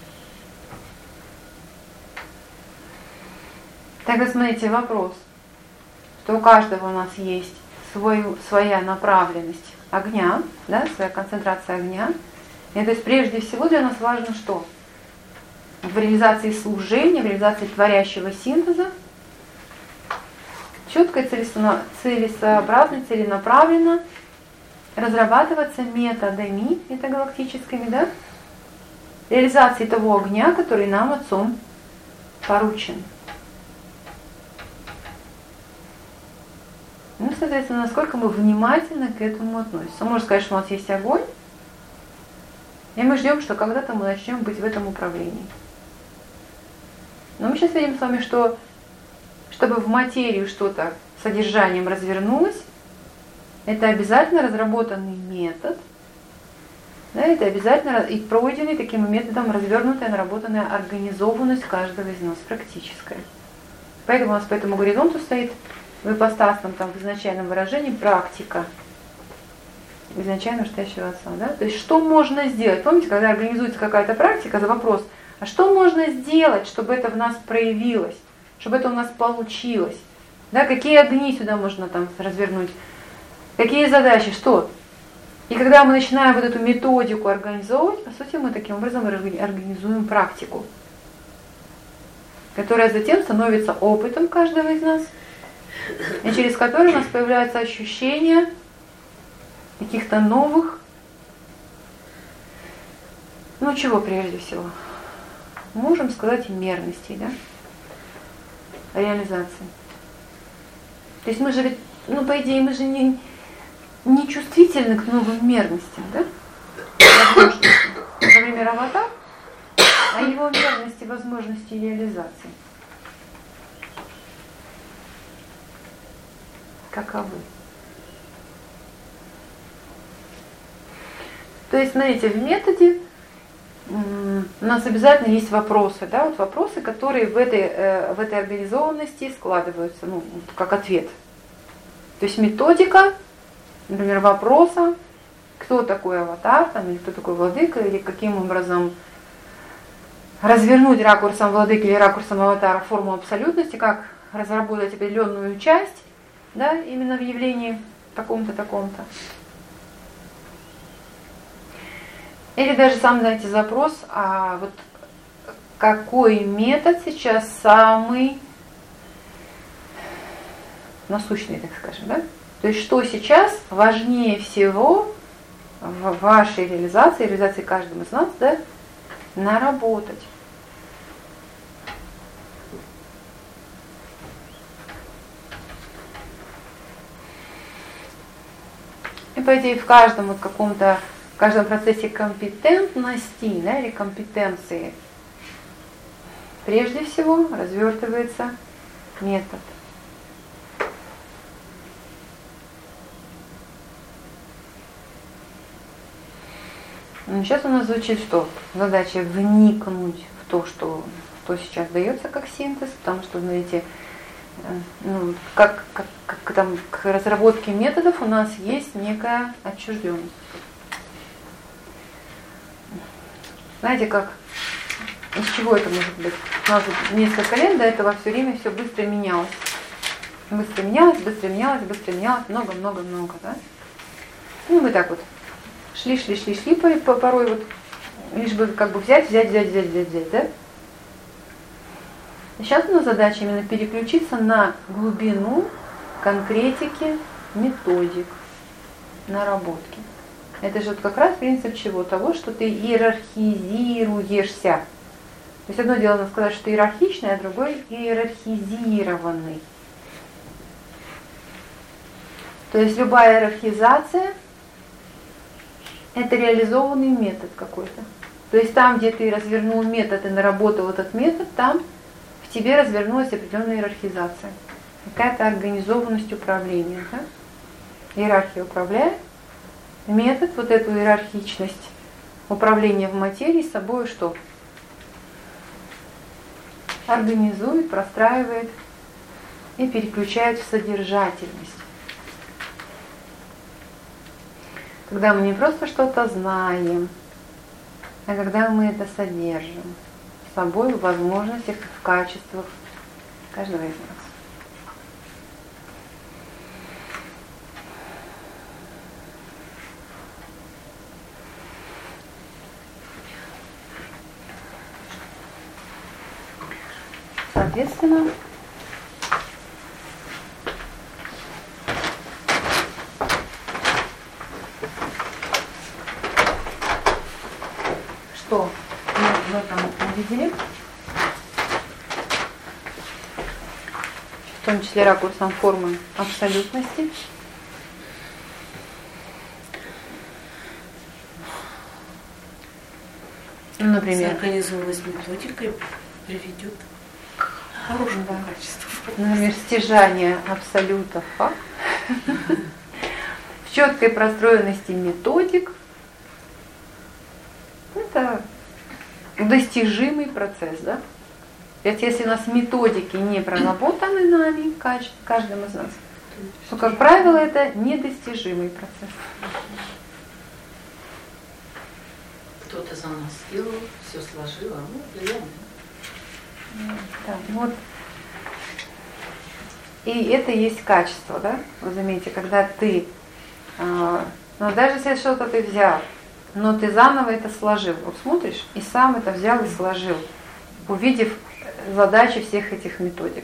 Тогда смотрите, вопрос, что у каждого у нас есть своя направленность огня, да, своя концентрация огня. И то есть прежде всего для нас важно что? В реализации служения, в реализации творящего синтеза четко и целесообразно, целенаправленно разрабатываться методами метагалактическими, да, реализации того огня, который нам Отцом поручен. Ну, соответственно, насколько мы внимательно к этому относимся. Можно сказать, что у нас есть огонь, и мы ждем, что когда-то мы начнем быть в этом управлении. Но мы сейчас видим с вами, что чтобы в материю что-то содержанием развернулось, это обязательно разработанный метод, да, это обязательно и пройденный таким методом развернутая, наработанная организованность каждого из нас, практическая. Поэтому у нас по этому горизонту стоит в ипостасном, там, в изначальном выражении практика изначально настоящего Отца. Да? То есть что можно сделать? Помните, когда организуется какая-то практика, за вопрос, а что можно сделать, чтобы это в нас проявилось, чтобы это у нас получилось? Да? Какие огни сюда можно там развернуть? Какие задачи? Что? И когда мы начинаем вот эту методику организовывать, по сути, мы таким образом организуем практику, которая затем становится опытом каждого из нас, и через который у нас появляется ощущение каких-то новых, ну чего прежде всего, можем сказать, мерностей, да, реализации. То есть мы же, ну по идее, мы же не чувствительны к новым мерностям, да? Например, аватар, а его мерности, возможности реализации каковы? То есть, смотрите, в методе у нас обязательно есть вопросы, да, вот вопросы, которые в этой организованности складываются, ну, как ответ. То есть методика, например, вопроса, кто такой аватар, там, или кто такой владыка, или каким образом развернуть ракурсом владыки или ракурсом аватара форму абсолютности, как разработать определенную часть, да, именно в явлении таком-то, таком-то. Или даже сам, знаете, запрос, а вот какой метод сейчас самый насущный, так скажем, да? То есть что сейчас важнее всего в вашей реализации каждого из нас, да, наработать. И по идее в каждом вот каком-то, в каждом процессе компетентности, да, или компетенции прежде всего развертывается метод. Сейчас у нас звучит что? Задача вникнуть в то, что сейчас дается как синтез, потому что, знаете, ну, как там, к разработке методов у нас есть некая отчужденность. Знаете, как, из чего это может быть? У нас несколько лет до этого все время все быстро менялось. Быстро менялось, много, да? Ну, мы так вот шли, порой вот, лишь бы как бы взять, да? Сейчас у нас задача именно переключиться на глубину конкретики методик, наработки. Это же вот как раз принцип чего? Того, что ты иерархизируешься. То есть одно дело надо сказать, что ты иерархичный, а другое иерархизированный. То есть любая иерархизация – это реализованный метод какой-то. То есть там, где ты развернул метод и наработал этот метод, там в тебе развернулась определенная иерархизация. Какая-то организованность управления. Да? Иерархия управляет. Метод, вот эту иерархичность управления в материи с собой что? Организует, простраивает и переключает в содержательность. Когда мы не просто что-то знаем, а когда мы это содержим с собой в возможностях, в качествах каждого из нас. Соответственно, что мы в этом увидели, в том числе ракурсом формы абсолютности, например, организованность методикой приведет к хорошему качеству. Например, стяжание абсолютов в четкой простроенности методик. Это достижимый процесс, да? Ведь если у нас методики не проработаны нами, каждым из нас, то, как правило, это недостижимый процесс. Кто-то за нас сделал, все сложил, а мы влияем. Да, вот. И это и есть качество, да? Вы заметите, когда ты, ну даже если что-то ты взял, но ты заново это сложил. Вот смотришь, и сам это взял и сложил, увидев задачи всех этих методик.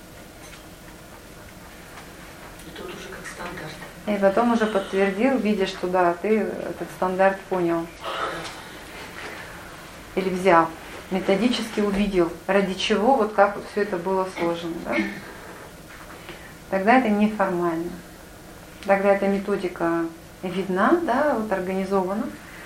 И тут уже как стандарт. И потом уже подтвердил, видя, что да, ты этот стандарт понял. Или взял, методически увидел, ради чего, вот как вот все это было сложено. Да? Тогда это неформально. Тогда эта методика видна, да, вот организована.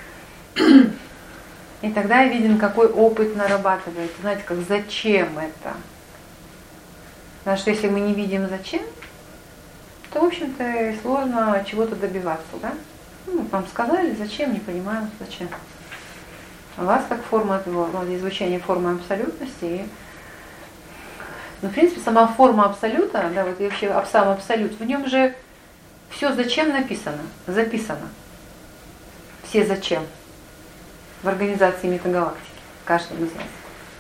И тогда виден, какой опыт нарабатывается. Знаете, как зачем это? Потому что если мы не видим зачем, то, в общем-то, сложно чего-то добиваться, да? Ну, вам сказали, зачем, не понимаю, зачем. У вас как форма изучения формы абсолютности. Ну, в принципе, сама форма абсолюта, да, вот и вообще сам абсолют, в нем же все зачем написано, записано. Все зачем в организации метагалактики, каждому из нас.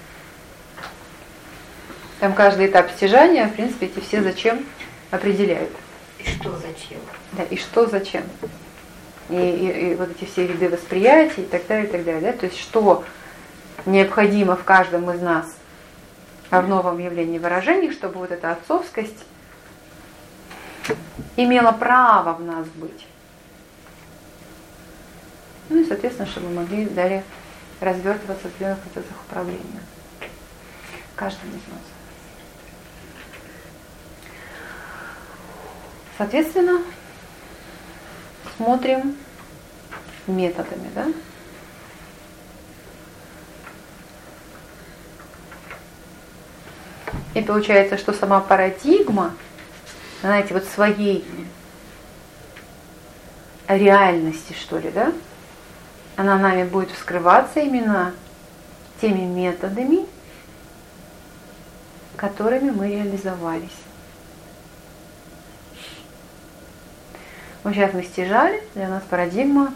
Там каждый этап стяжания, в принципе, эти все зачем определяют. И что зачем? Да, и что зачем. И вот эти все виды восприятий и так далее, да? То есть что необходимо в каждом из нас в новом явлении выражений, чтобы вот эта отцовскость имела право в нас быть. Ну и, соответственно, чтобы мы могли далее развертываться в определенных процессах управления. Каждым из нас. Соответственно, смотрим методами, да? И получается, что сама парадигма, знаете, вот своей реальности, что ли, да, она нами будет вскрываться именно теми методами, которыми мы реализовались. Вот сейчас мы стяжали, для нас парадигма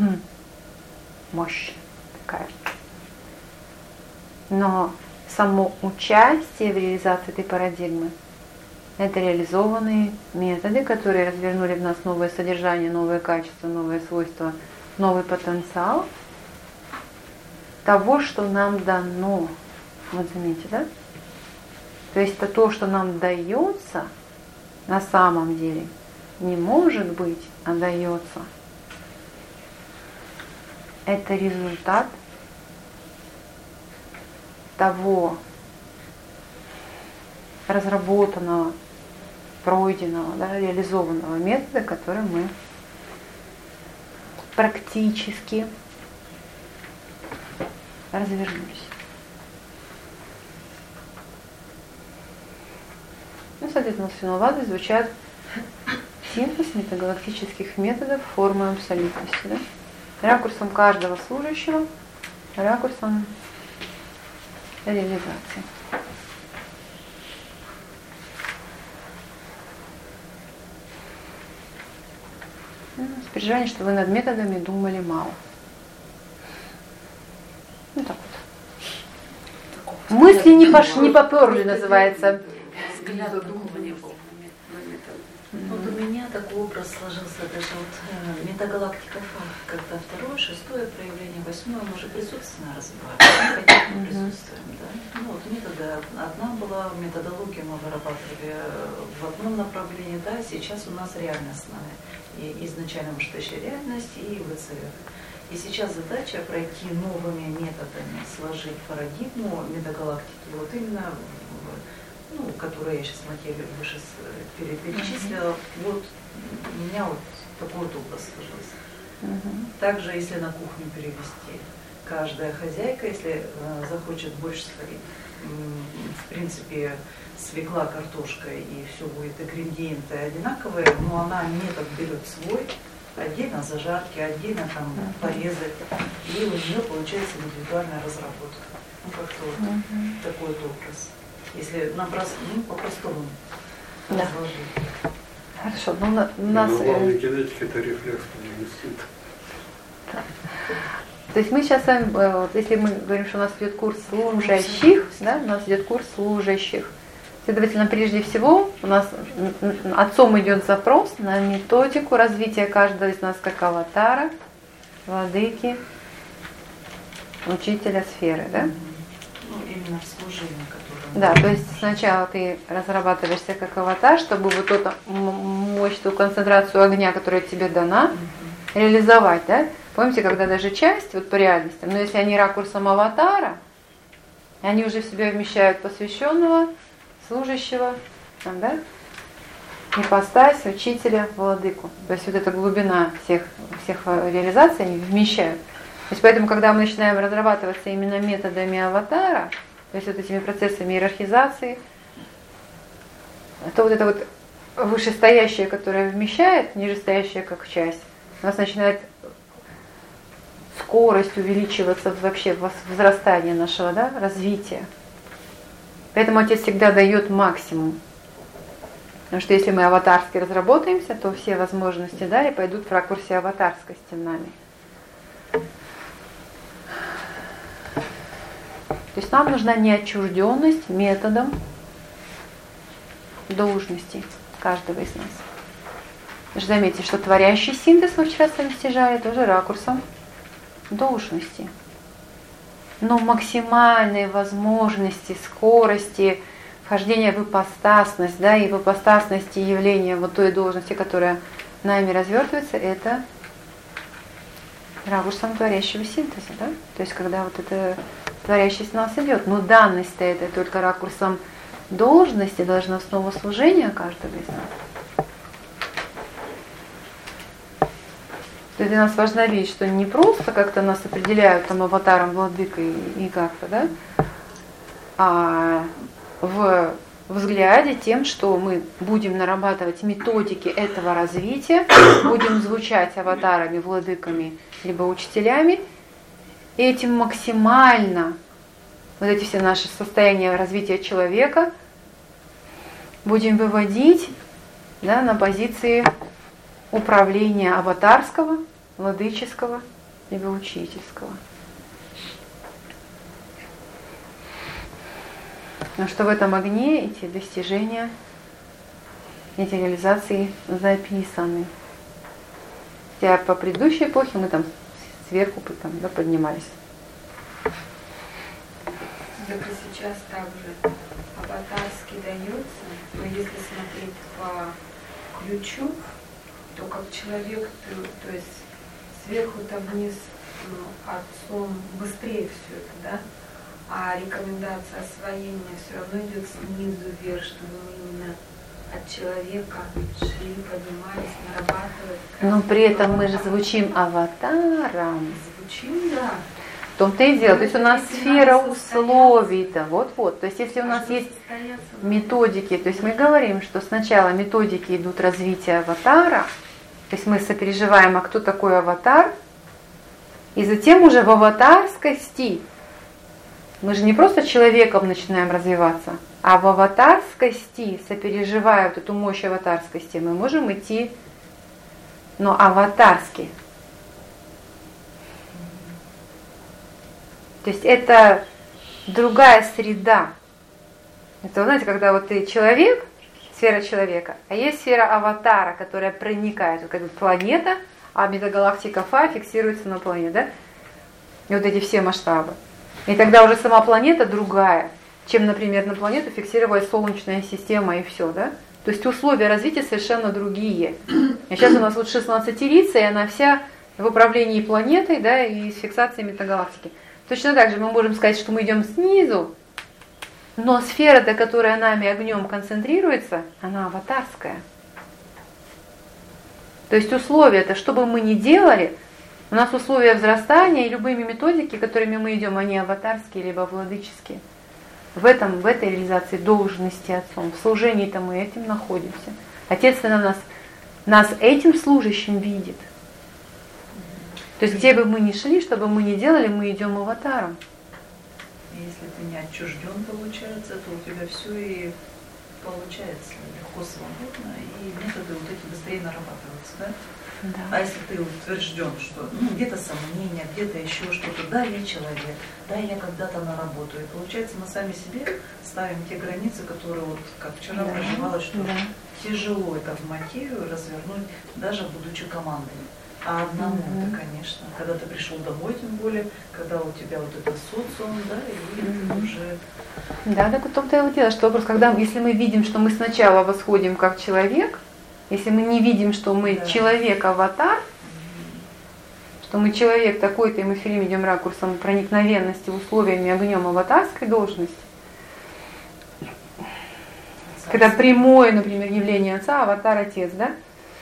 мощь такая. Но само участие в реализации этой парадигмы – это реализованные методы, которые развернули в нас новое содержание, новое качество, новые свойства, новый потенциал того, что нам дано. Вот заметьте, да? То есть это то, что нам дается, на самом деле не может быть, а дается. Это результат того разработанного, пройденного, да, реализованного метода, который мы практически развернулись. Ну, соответственно, в Синолваде звучат синтез метагалактических методов формы абсолютности. Да? Ракурсом каждого служащего, ракурсом реализации. Переживание, что вы над методами думали мало. Ну так вот. Мысли не поперли, называется. Взгляда такого не было. Вот у меня такой образ сложился, даже вот метагалактика факт, когда второе, шестое проявление, восьмое, мы уже присутственно развиваем, мы присутствуем, да. Ну вот метода, одна была методология, мы вырабатывали в одном направлении, да, сейчас у нас реальностная, и изначально настоящая реальность и ВЦФ. И сейчас задача пройти новыми методами, сложить парадигму метагалактики, вот именно ну, которые я сейчас материю выше перечислила, вот у меня вот такой вот образ сложился. Также, если на кухню перевести, каждая хозяйка, если захочет больше сварить, в принципе, свекла, картошка и все будет, ингредиенты одинаковые, но она метод берет свой, отдельно зажарки, отдельно там порезы, и у нее получается индивидуальная разработка. Ну, как-то вот такой вот образ. Если по-простому разложить. Хорошо, но у нас... Главная генетика – это рефлекс, инстинкт. То есть мы сейчас с вами, вот, если мы говорим, что у нас идет курс служащих, да, у нас идет курс служащих. Следовательно, прежде всего, у нас отцом идет запрос на методику развития каждого из нас как аватара, владыки, учителя сферы, да? Ну, именно в служении, которое... Да, то есть сначала ты разрабатываешься как аватар, чтобы вот эту мощную концентрацию огня, которая тебе дана, реализовать, да? Помните, когда даже часть, вот по реальности, но если они ракурсом аватара, они уже в себя вмещают посвященного, служащего, там, да? Ипостась, учителя, владыку. То есть вот эта глубина всех реализаций они вмещают. То есть поэтому, когда мы начинаем разрабатываться именно методами аватара, то есть вот этими процессами иерархизации, то вот это вот вышестоящее, которое вмещает, нижестоящее как часть, у нас начинает скорость увеличиваться вообще в возрастании нашего, да, развития. Поэтому Отец всегда дает максимум. Потому что если мы аватарски разработаемся, то все возможности Дарьи пойдут в ракурсе аватарскости нами. То есть нам нужна неотчужденность методом должности каждого из нас. Вы же заметите, что творящий синтез мы вчера с вами стяжали тоже ракурсом должности. Но максимальные возможности, скорости, вхождения в ипостасность, да, и в ипостасности явления вот той должности, которая нами развертывается, это ракурсом творящего синтеза, да? То есть когда вот это творящесть в нас идет, но данность-то это только ракурсом должности, должностного служения каждого из нас. То есть для нас важна вещь, что не просто как-то нас определяют там аватаром, владыкой и как-то, да, а в взгляде тем, что мы будем нарабатывать методики этого развития, будем звучать аватарами, владыками, либо учителями, и этим максимально вот эти все наши состояния развития человека будем выводить, да, на позиции управления аватарского, владыческого, либо учительского. Но что в этом огне эти достижения, эти реализации записаны. Хотя по предыдущей эпохе мы там сверху там, да, поднимались. Это сейчас также аватарский дается, но если смотреть по ключу, то как человек, то есть сверху-то вниз, отцом быстрее все это, да? А рекомендация освоения все равно идет снизу вверх, чтобы мы именно от человека шли, поднимались, нарабатывать. Но при этом мы же звучим аватаром. Звучим, да. В том-то и дело. То есть у нас сфера условий-то. Вот-вот. То есть если у нас есть методики, то есть мы говорим, что сначала методики идут развития аватара, то есть мы сопереживаем, а кто такой аватар, и затем уже в аватарскости мы же не просто человеком начинаем развиваться, а в аватарскости, сопереживая вот эту мощь аватарскости, мы можем идти, но аватарски. То есть это другая среда. Это, знаете, когда вот ты человек, сфера человека, а есть сфера аватара, которая проникает, вот как бы планета, а метагалактика Фа фиксируется на планете, да? И вот эти все масштабы. И тогда уже сама планета другая, чем, например, на планету фиксировалась Солнечная система и все, да? То есть условия развития совершенно другие. И сейчас у нас вот 16-рица, и она вся в управлении планетой, да, и с фиксацией метагалактики. Точно так же мы можем сказать, что мы идем снизу, но сфера-то, которая нами огнем концентрируется, она аватарская. То есть условия-то, что бы мы ни делали, у нас условия взрастания и любыми методики, которыми мы идем, они аватарские либо владыческие. В этой реализации должности отцом, в служении-то мы этим находимся. Отец нас этим служащим видит. То есть где бы мы ни шли, что бы мы ни делали, мы идем аватаром. Если ты не отчужден, получается, то у тебя все и получается легко, свободно, и методы вот эти быстрее нарабатываются, да? Да. А если ты утвержден, что где-то сомнения, где-то еще что-то, да, я человек, да, я когда-то наработаю. И получается, мы сами себе ставим те границы, которые вот, как вчера проживалось, что тяжело это в материю развернуть, даже будучи командой. А одному это, конечно, когда ты пришел домой, тем более, когда у тебя вот это социум, да, и ты уже... Да, так в том-то и дело, что вопрос, когда, если мы видим, что мы сначала восходим как человек, если мы не видим, что мы человек-аватар, что мы человек такой-то, и мы все время идем ракурсом проникновенности, условиями, огнем аватарской должности, когда прямое, например, явление отца, аватар отец, да?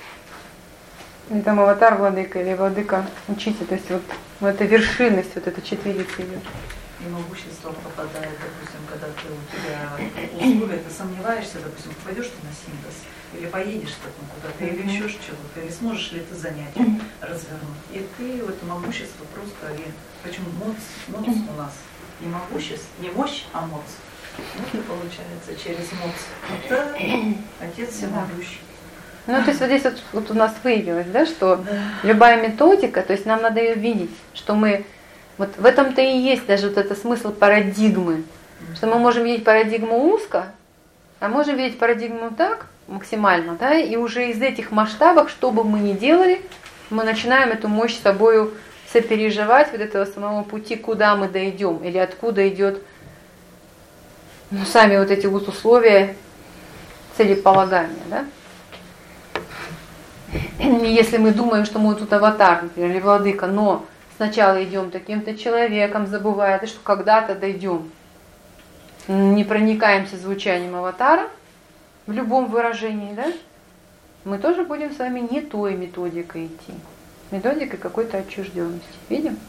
И там аватар владыка или владыка учитель, то есть вот эта вершинность, вот эта четверица идет. И могущество попадает, допустим, когда ты у тебя условия, ты сомневаешься, допустим, пойдешь ты на синтез, или поедешь ты куда-то, или еще чего-то, или сможешь ли ты занятие развернуть. И ты в это могущество просто, почему моц у нас не могущество, не мощь, а моц. Вот и получается через моц. Это отец всемогущий. Ну, то есть вот здесь вот у нас выявилось, да, что любая методика, то есть нам надо ее видеть, что мы, вот в этом-то и есть даже вот этот смысл парадигмы, что мы можем видеть парадигму узко, а можем видеть парадигму так, максимально, да, и уже из этих масштабов, что бы мы ни делали, мы начинаем эту мощь с собою сопереживать, вот этого самого пути, куда мы дойдем, или откуда идет, ну, сами вот эти вот условия целеполагания, да. Если мы думаем, что мы тут аватар, например, или владыка, но сначала идем таким-то человеком, забывая, что когда-то дойдем. Не проникаемся звучанием аватара в любом выражении, да? Мы тоже будем с вами не той методикой идти. Методикой какой-то отчужденности. Видим?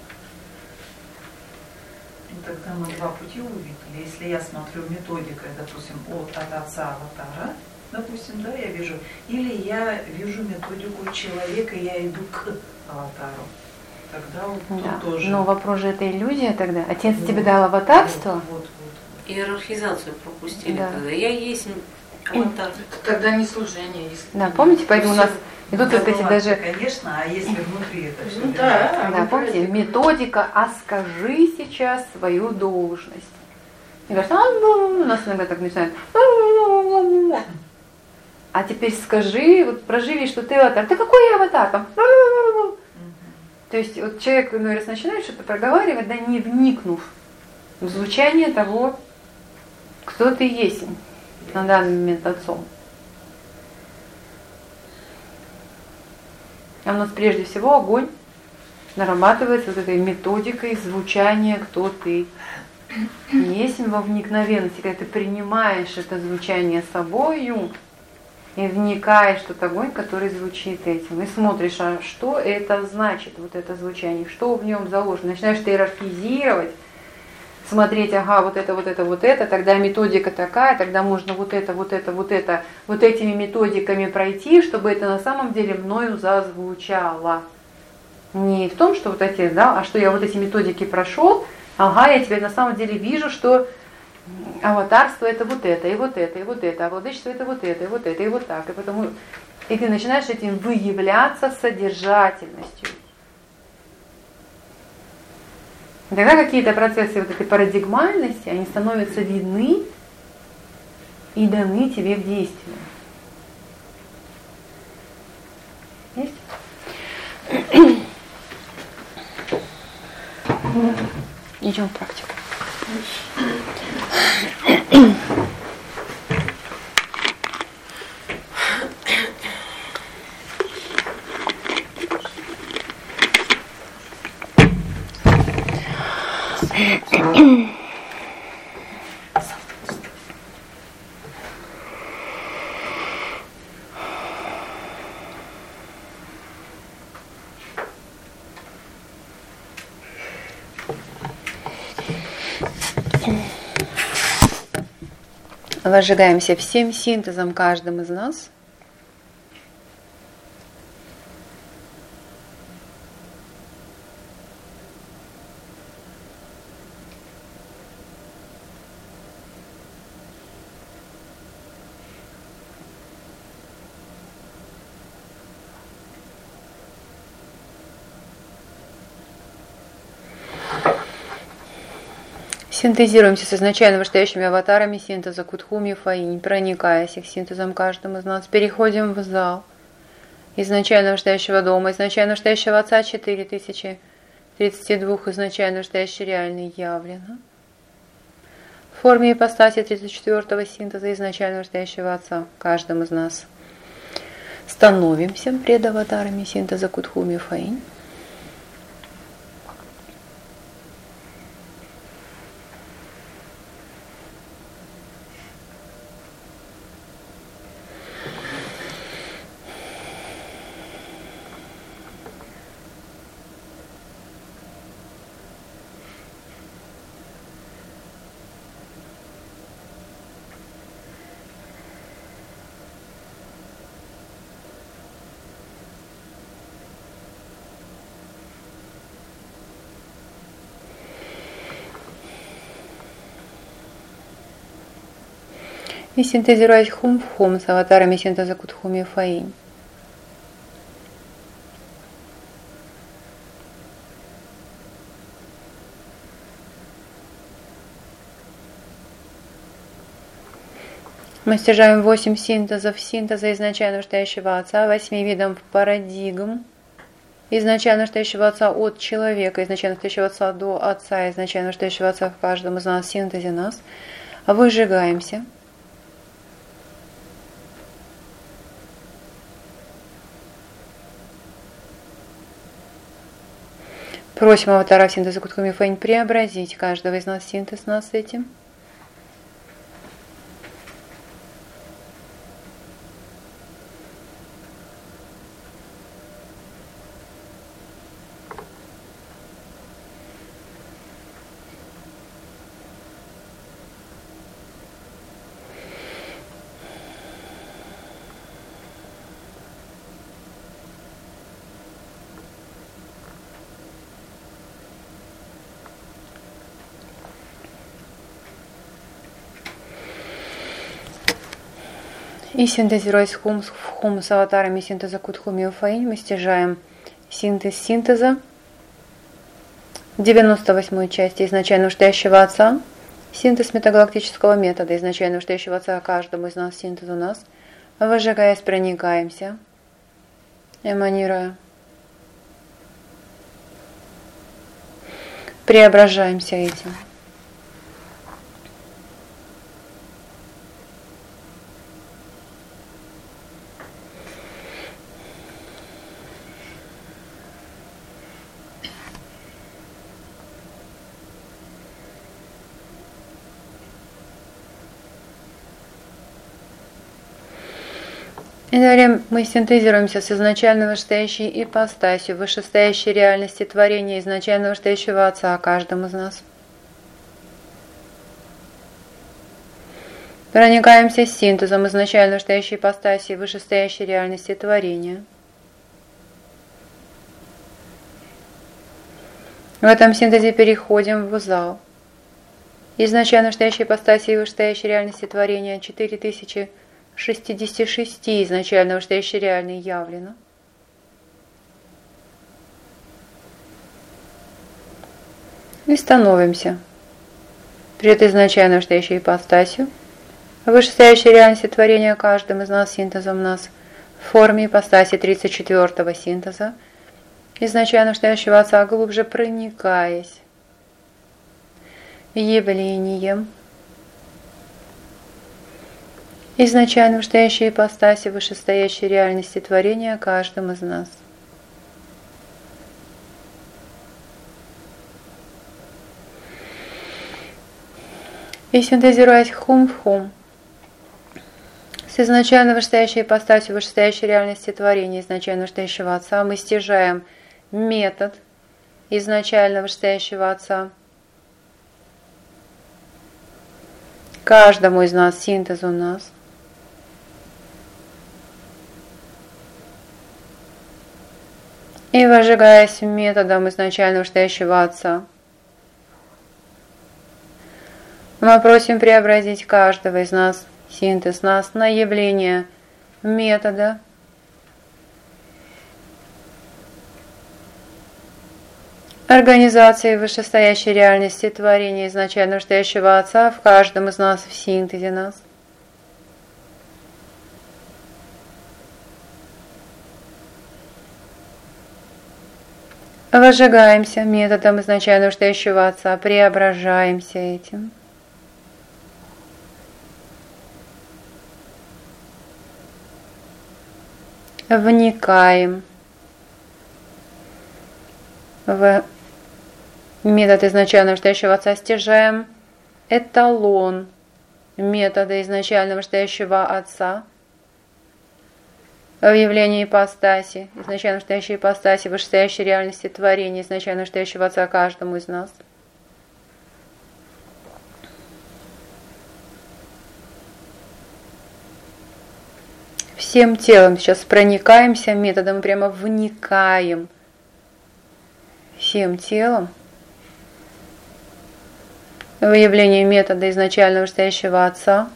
Тогда мы два пути увидели. Если я смотрю методикой, допустим, от отца аватара, допустим, да, я вижу, или я вижу методику человека, и я иду к аватару. Тогда вот Да. тут тоже. Но вопрос же это иллюзия тогда. Отец тебе дал аватарство. Вот. Иерархизацию пропустили Да. тогда. Я есть аватар. Тогда не служение. Если Да, помните, поэтому у нас идут вот эти даже... Конечно, а если внутри это все? Ну да. Да, помните, методика «а скажи сейчас свою должность». И говорят, у нас иногда так начинают. А теперь скажи, вот проживи, что ты аватар. Ты какой я аватар? Там. То есть вот человек, ну, раз начинает что-то проговаривать, да, не вникнув в звучание того, кто ты есть на данный момент отцом. А у нас прежде всего огонь нарабатывается вот этой методикой звучания «кто ты». Есть во вникновенности, когда ты принимаешь это звучание собою и вникаешь в тот огонь, который звучит этим. И смотришь, а что это значит, вот это звучание, что в нем заложено. Начинаешь ты иерархизировать, смотреть, ага, вот это, тогда методика такая, тогда можно вот этими методиками пройти, чтобы это на самом деле мною зазвучало. Не в том, что вот отец, да, а что я вот эти методики прошел, ага, я теперь на самом деле вижу, что аватарство это вот это, и вот это, и вот это, а владычество это вот это, и вот это, и вот так. И потому и ты начинаешь этим выявляться содержательностью. И тогда какие-то процессы вот этой парадигмальности, они становятся видны и даны тебе в действие. Есть? Идем в практику. Возжигаемся всем синтезом каждым из нас. Синтезируемся с изначально вышестоящими аватарами синтеза Кутхуми Фаинь, проникаясь их синтезом каждым из нас. Переходим в зал изначально вышестоящего дома, изначально вышестоящего Отца 4032, изначально вышестоящий реальный явлено. В форме ипостаси 34-го синтеза изначально вышестоящего Отца каждым из нас. Становимся пред аватарами синтеза Кутхуми Фаинь. И синтезировать хум в хум с аватарами синтеза Кутхуми Фаинь. Мы стяжаем 8 синтезов синтеза изначально вышестоящего Отца, 8 видов парадигм. Изначально вышестоящего Отца от человека, изначально вышестоящего Отца до Отца, изначально вышестоящего Отца в каждом из нас, в синтезе нас. Выжигаемся. Просим аватара синтеза Кудхуми Фэнь преобразить каждого из нас, синтез нас этим. И синтезируясь в хум с аватарами синтеза Кудхуми Фэнь, мы стяжаем синтез синтеза 98-й части изначально вышестоящего Отца, синтез метагалактического метода изначально вышестоящего Отца каждому из нас, синтез у нас, выжигаясь, проникаемся, эманируя, преображаемся этим. И далее мы синтезируемся с изначально вышестоящей ипостасью, вышестоящей реальности творения изначально вышестоящего Отца каждому из нас. Проникаемся с синтезом изначально вышестоящей ипостаси, вышестоящей реальности творения. В этом синтезе переходим в зал. Изначально вышестоящей ипостаси и вышестоящей реальности творения 4066 изначально вышестоящей реальной явлено. И становимся перед изначально вышестоящей ипостасью, вышестоящей реальности творения каждым из нас, синтезом нас, в форме ипостаси 34-го синтеза, изначально вышестоящего Отца, глубже проникаясь явлением изначально вышестоящей ипостаси, вышестоящей реальности творения каждым из нас. И синтезируясь хум в хум с изначально вышестоящей ипостасью, вышестоящей реальности творения изначально вышестоящего Отца, мы стяжаем метод изначально вышестоящего Отца каждому из нас, синтез у нас. И выжигаясь методом изначально вышестоящего Отца, мы просим преобразить каждого из нас, синтез нас, на явление метода организации вышестоящей реальности творения изначально вышестоящего Отца в каждом из нас, в синтезе нас. Выжигаемся методом изначально вышестоящего Отца, преображаемся этим. Вникаем в метод изначально вышестоящего Отца, стяжаем эталон метода изначально вышестоящего Отца в явлении ипостаси, изначально вышестоящей ипостаси, вышестоящей реальности творения изначально вышестоящего Отца каждому из нас. Всем телом сейчас проникаемся методом, прямо вникаем всем телом в явление метода изначально вышестоящего Отца.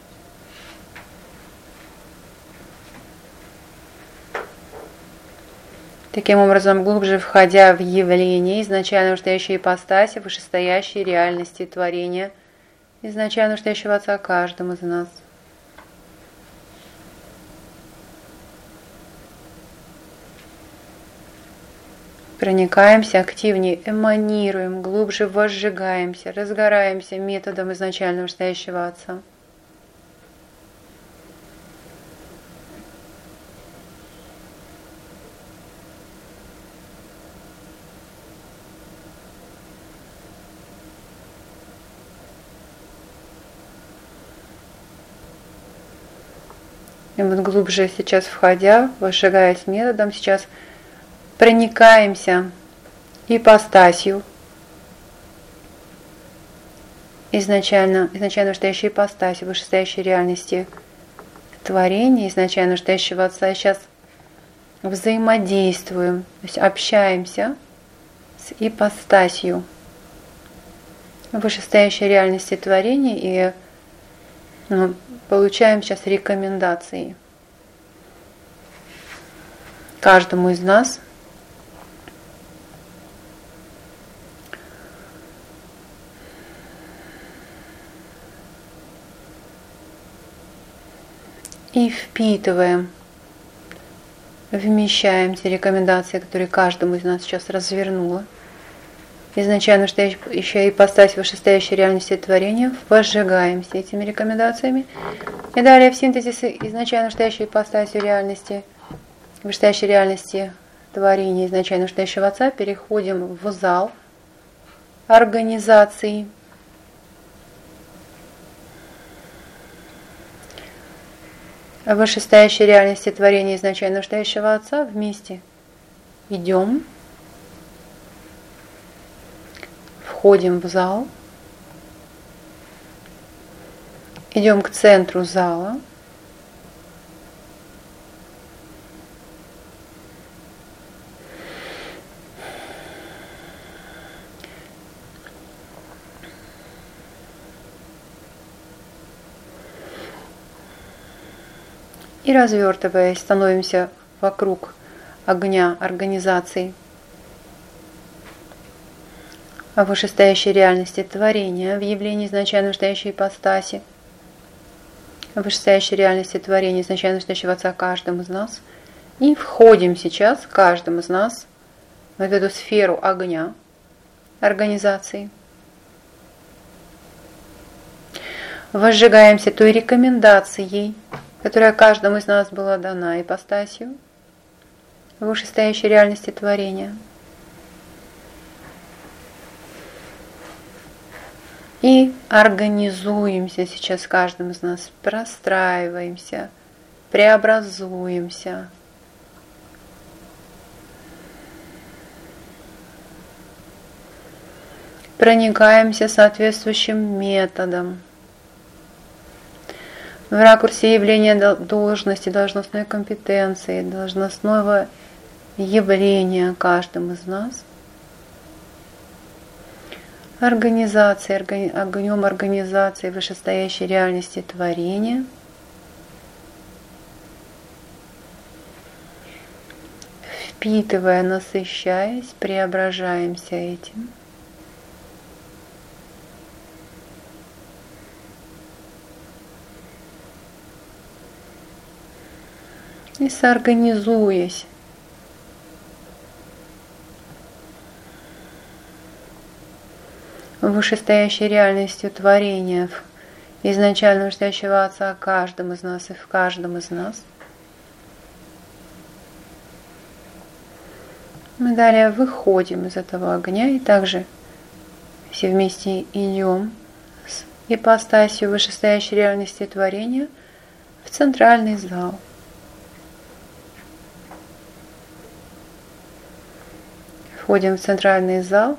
Таким образом, глубже входя в явление изначально вышестоящей ипостаси, вышестоящей реальности творения изначально вышестоящего Отца каждому из нас. Проникаемся активнее, эманируем, глубже возжигаемся, разгораемся методом изначально вышестоящего Отца. И вот глубже сейчас входя, возжигаясь методом, сейчас проникаемся ипостасью, изначально настоящей ипостаси, вышестоящей реальности творения, изначально настоящего Отца. Сейчас взаимодействуем, то есть общаемся с ипостасью вышестоящей реальности творения и получаем сейчас рекомендации каждому из нас. И впитываем, вмещаем те рекомендации, которые каждому из нас сейчас развернула. Изначально настоящая ипостась вышестоящей реальности творения, возжигаемся этими рекомендациями. И далее в синтезе изначально настоящей ипостаси реальности, вышестоящей реальности творения, изначально настоящего Отца, переходим в зал организации. Вышестоящей реальности творения изначально настоящего Отца вместе идем, входим в зал, идем к центру зала, и, развертываясь, становимся вокруг огня организации вышестоящей реальности творения, в явлении изначально настоящей ипостаси, вышестоящей реальности творения, изначально настоящего Отца каждым из нас, и входим сейчас, каждым из нас, в эту сферу огня организации. Возжигаемся той рекомендацией, которая каждому из нас была дана ипостасью вышестоящей реальности творения. И организуемся сейчас каждым из нас, простраиваемся, преобразуемся. Проникаемся соответствующим методом. В ракурсе явления должности, должностной компетенции, должностного явления каждым из нас. Организации, огнем организации вышестоящей реальности творения. Впитывая, насыщаясь, преображаемся этим. И соорганизуясь, вышестоящей реальностью творения, изначально вышестоящего Отца каждым из нас и в каждом из нас, мы далее выходим из этого огня и также все вместе идем с ипостасью вышестоящей реальности творения в центральный зал. Входим в центральный зал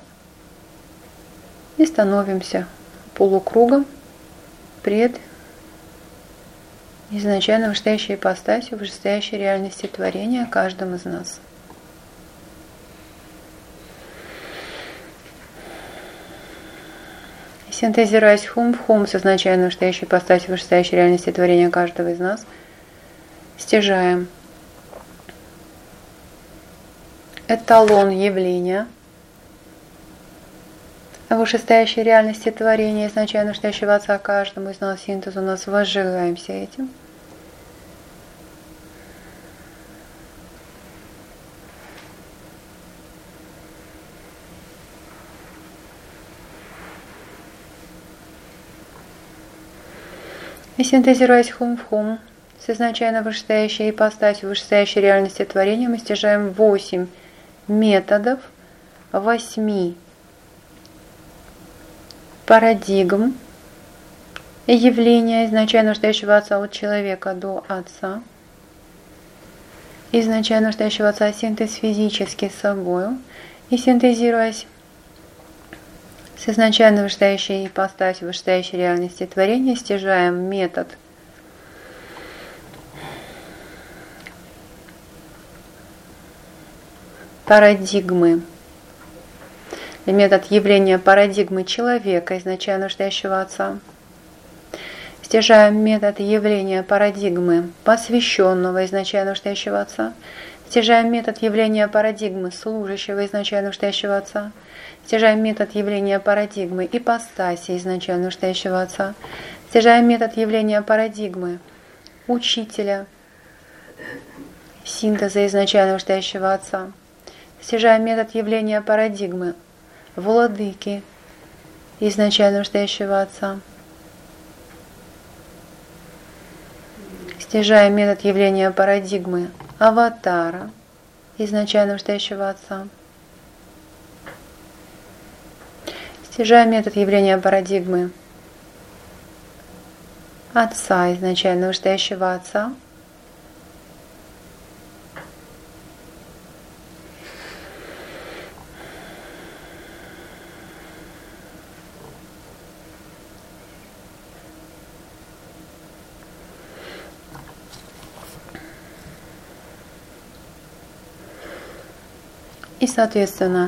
и становимся полукругом пред изначально вышестоящей ипостасью, вышестоящей реальности творения каждым из нас. Синтезируясь хум в хум с изначально вышестоящей ипостасью, вышестоящей реальности творения каждого из нас, стяжаем эталон явления вышестоящей реальности творения, изначально вышестоящего Отца каждому из нас, синтез у нас, возжигаемся этим. И синтезируясь хум в хум с изначально вышестоящей ипостасью, вышестоящей реальности творения, мы стяжаем 8 методов, 8 парадигм явления изначально рождающего Отца от человека до Отца. Изначально рождающего Отца синтез физически с собою. И синтезируясь с изначально вырождающей ипостасью, вырождающей реальности творения, стяжаем метод парадигмы, метод явления парадигмы человека, изначально рождающего Отца. Стяжаем метод явления парадигмы посвященного, изначально рождающего Отца. Стяжаем метод явления парадигмы служащего, изначально рождающего Отца. Стяжаем метод явления парадигмы ипостаси, изначально рождающего Отца. Стяжаем метод явления парадигмы учителя, синтеза, изначально рождающего Отца. Стяжаем метод явления парадигмы владыки, изначально рождающего Отца. Стяжаем метод явления парадигмы аватара, изначально рождающего Отца. Стяжаем метод явления парадигмы Отца, изначально рождающего Отца. И, соответственно,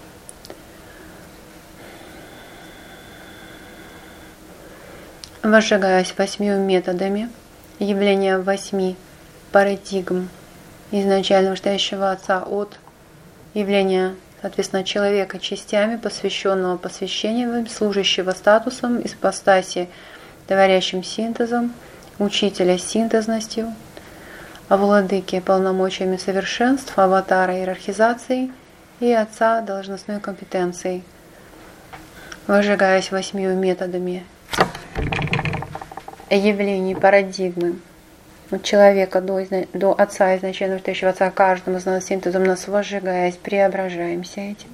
возжигаясь 8 методами явления 8 парадигм изначально рождающего Отца от явления, соответственно, человека частями, посвященного посвящением, служащего статусом, ипостаси, творящим синтезом, учителя синтезностью, владыки полномочиями совершенств, аватара иерархизацией и Отца должностной компетенцией, возжигаясь 8 методами явлений парадигмы от человека до Отца, изначально рождающего Отца, каждому из нас синтезом нас возжигаясь, преображаемся этим.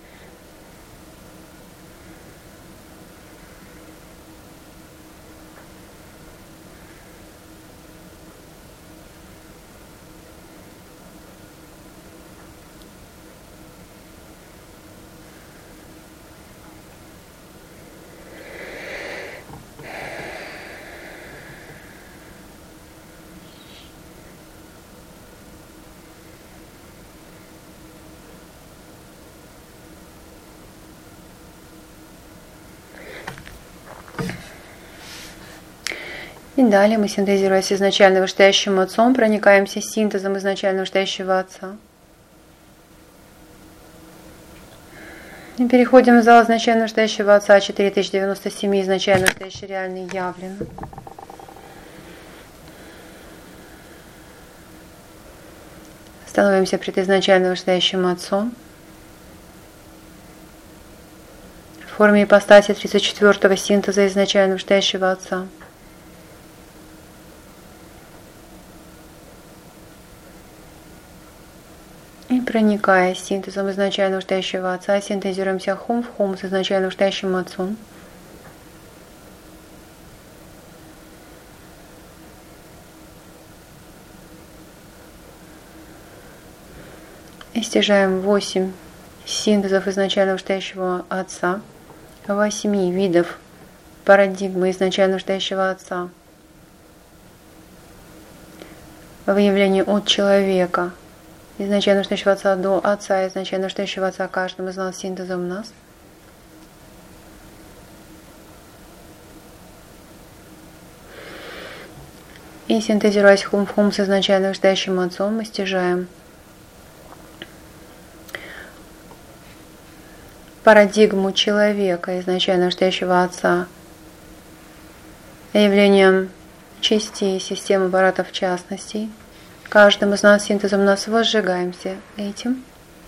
И далее мы, синтезируясь изначально вышестоящим Отцом, проникаемся синтезом изначально вышестоящего Отца. И переходим в зал изначально вышестоящего Отца 4097, изначально вышестоящий реальный явлен. Становимся пред изначально вышестоящим Отцом. В форме ипостаси 34-го синтеза изначально вышестоящего Отца. И проникая синтезом изначально рождающего Отца, синтезируемся хум в хум с изначально рождающим Отцом. И стяжаем 8 синтезов изначально рождающего Отца, 8 видов парадигмы изначально рождающего Отца в явлении от человека, изначально рождающего Отца до Отца, изначально рождающего Отца каждому из нас синтезом нас. И синтезируясь хум в хум с изначально рождающим Отцом, мы стяжаем парадигму человека, изначально рождающего Отца, явлением частей системы аппаратов частностей. Каждым из нас синтезом нас возжигаемся этим.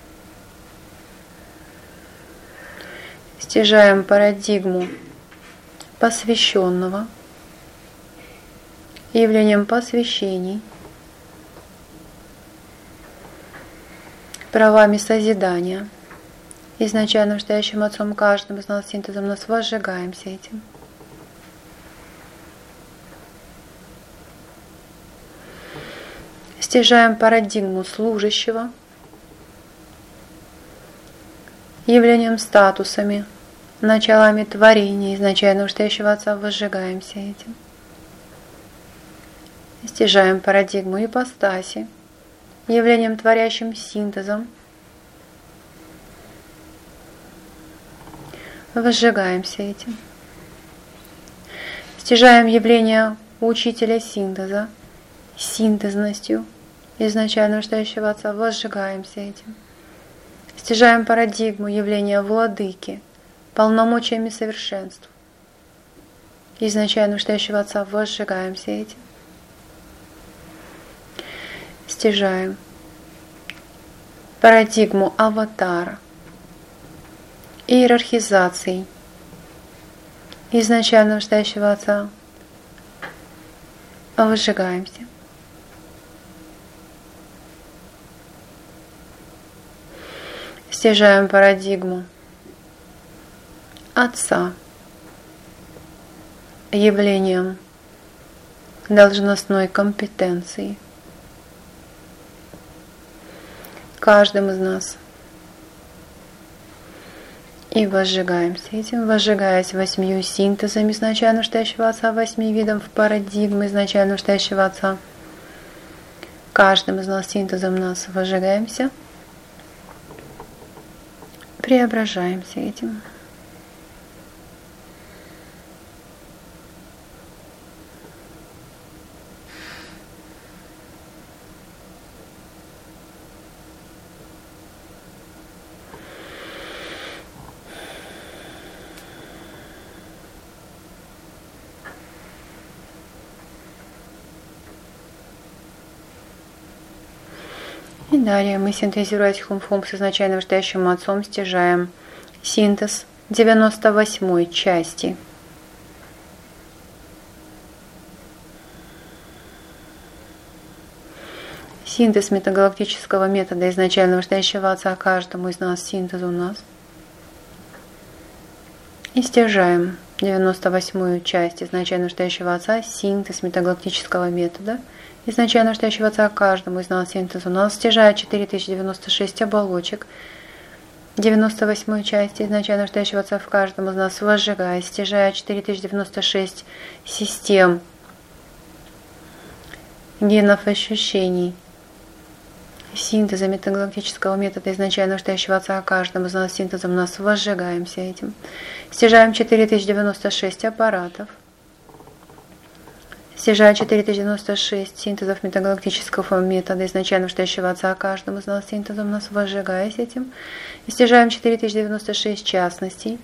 Стяжаем парадигму посвященного, явлением посвящений, правами созидания. Изначально рождающим Отцом каждым из нас синтезом нас возжигаемся этим. Стяжаем парадигму служащего, явлением статусами, началами творения изначально настоящего Отца, возжигаемся этим. Стяжаем парадигму ипостаси, явлением творящим синтезом, возжигаемся этим. Стяжаем явление учителя синтеза, синтезностью изначально настоящего Отца, возжигаемся этим. Стяжаем парадигму явления владыки, полномочиями совершенств изначально настоящего Отца, возжигаемся этим. Стяжаем парадигму аватара, иерархизацией изначально настоящего Отца, возжигаемся. Стяжаем парадигму Отца явлением должностной компетенции каждым из нас. И возжигаемся этим, возжигаясь 8 синтезами изначально настоящего Отца, 8 видом в парадигмы изначально настоящего Отца. Каждым из нас синтезом нас возжигаемся, преображаемся этим. И далее мы, синтезируя Хум-Фум с изначально настоящим Отцом, стяжаем синтез 98-й части. Синтез метагалактического метода изначально настоящего Отца каждому из нас, синтез у нас. И стяжаем 98-ю часть изначально настоящего Отца, синтез метагалактического метода изначально настоящего Отца каждому из нас, синтез у нас, стяжая 4096 оболочек 98-й части изначально настоящего Отца в каждом из нас, возжигая, стяжая 4096 систем генов ощущений синтеза метагалактического метода изначально настоящего Отца каждым из нас, синтезом нас, возжигаемся этим. Стяжаем 4096 аппаратов. Стяжая 4096 синтезов метагалактического метода изначально настоящего Отца каждым из нас, синтезом нас, возжигаясь этим. И стяжаем 4096 частностей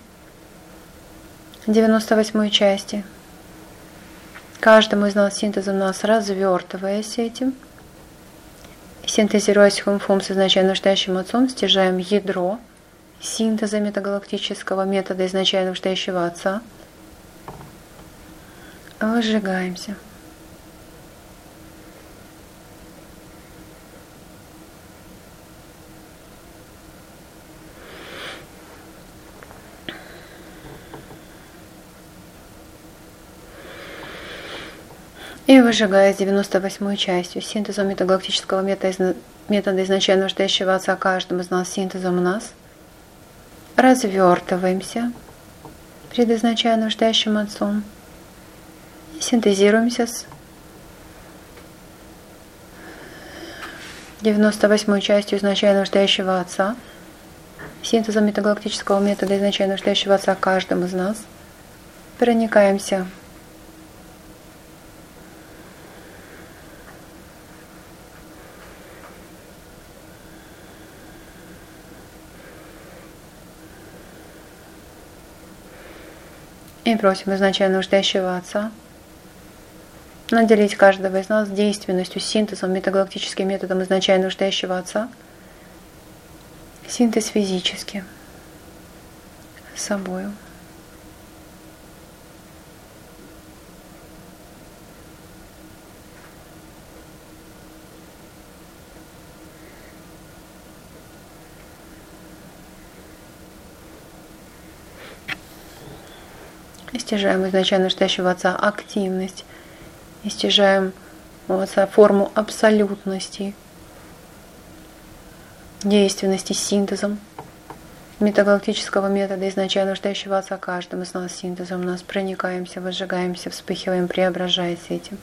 98-й части. Каждому из нас, синтезом нас, развертываясь этим. Синтезируясь Хум-Фум с изначально настоящим Отцом, стяжаем ядро синтеза метагалактического метода изначально настоящего Отца. Возжигаемся. И выжигаясь 98-й частью синтезом метагалактического метода изначально настоящего Отца каждым из нас, синтезом у нас, развертываемся перед изначально настоящим Отцом и синтезируемся с 98-й частью изначально настоящего Отца, синтезом метагалактического метода изначально настоящего Отца каждым из нас, проникаемся и просим изначально настоящего Отца наделить каждого из нас действенностью, синтезом, метагалактическим методом изначально настоящего Отца. Синтез физически с собою. И стяжаем изначально настоящего Отца активность. И стяжаем форму абсолютности, действенности синтезом метагалактического метода изначально рождающего Отца каждым из нас синтезом нас проникаемся, возжигаемся, вспыхиваем, преображаясь этим.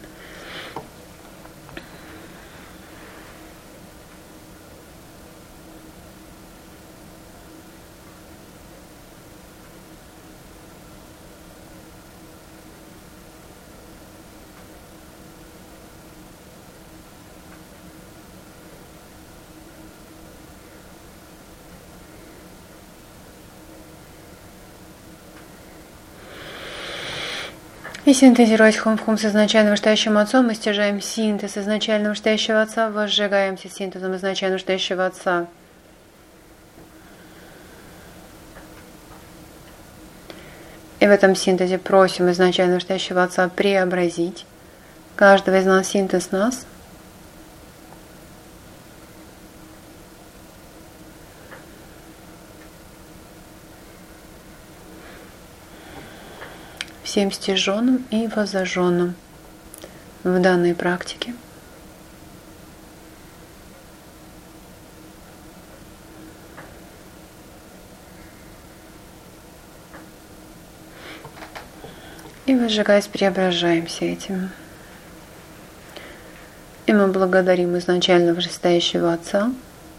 И синтезируясь хум в хум с изначально вышестоящим Отцом, мы стяжаем синтез изначально вышестоящего Отца, возжигаемся синтезом изначально вышестоящего Отца. И в этом синтезе просим изначально вышестоящего Отца преобразить каждого из нас, синтез нас, всем стяженным и воззаженным в данной практике. И возжигаясь, преображаемся этим. И мы благодарим изначально вышестоящего Отца,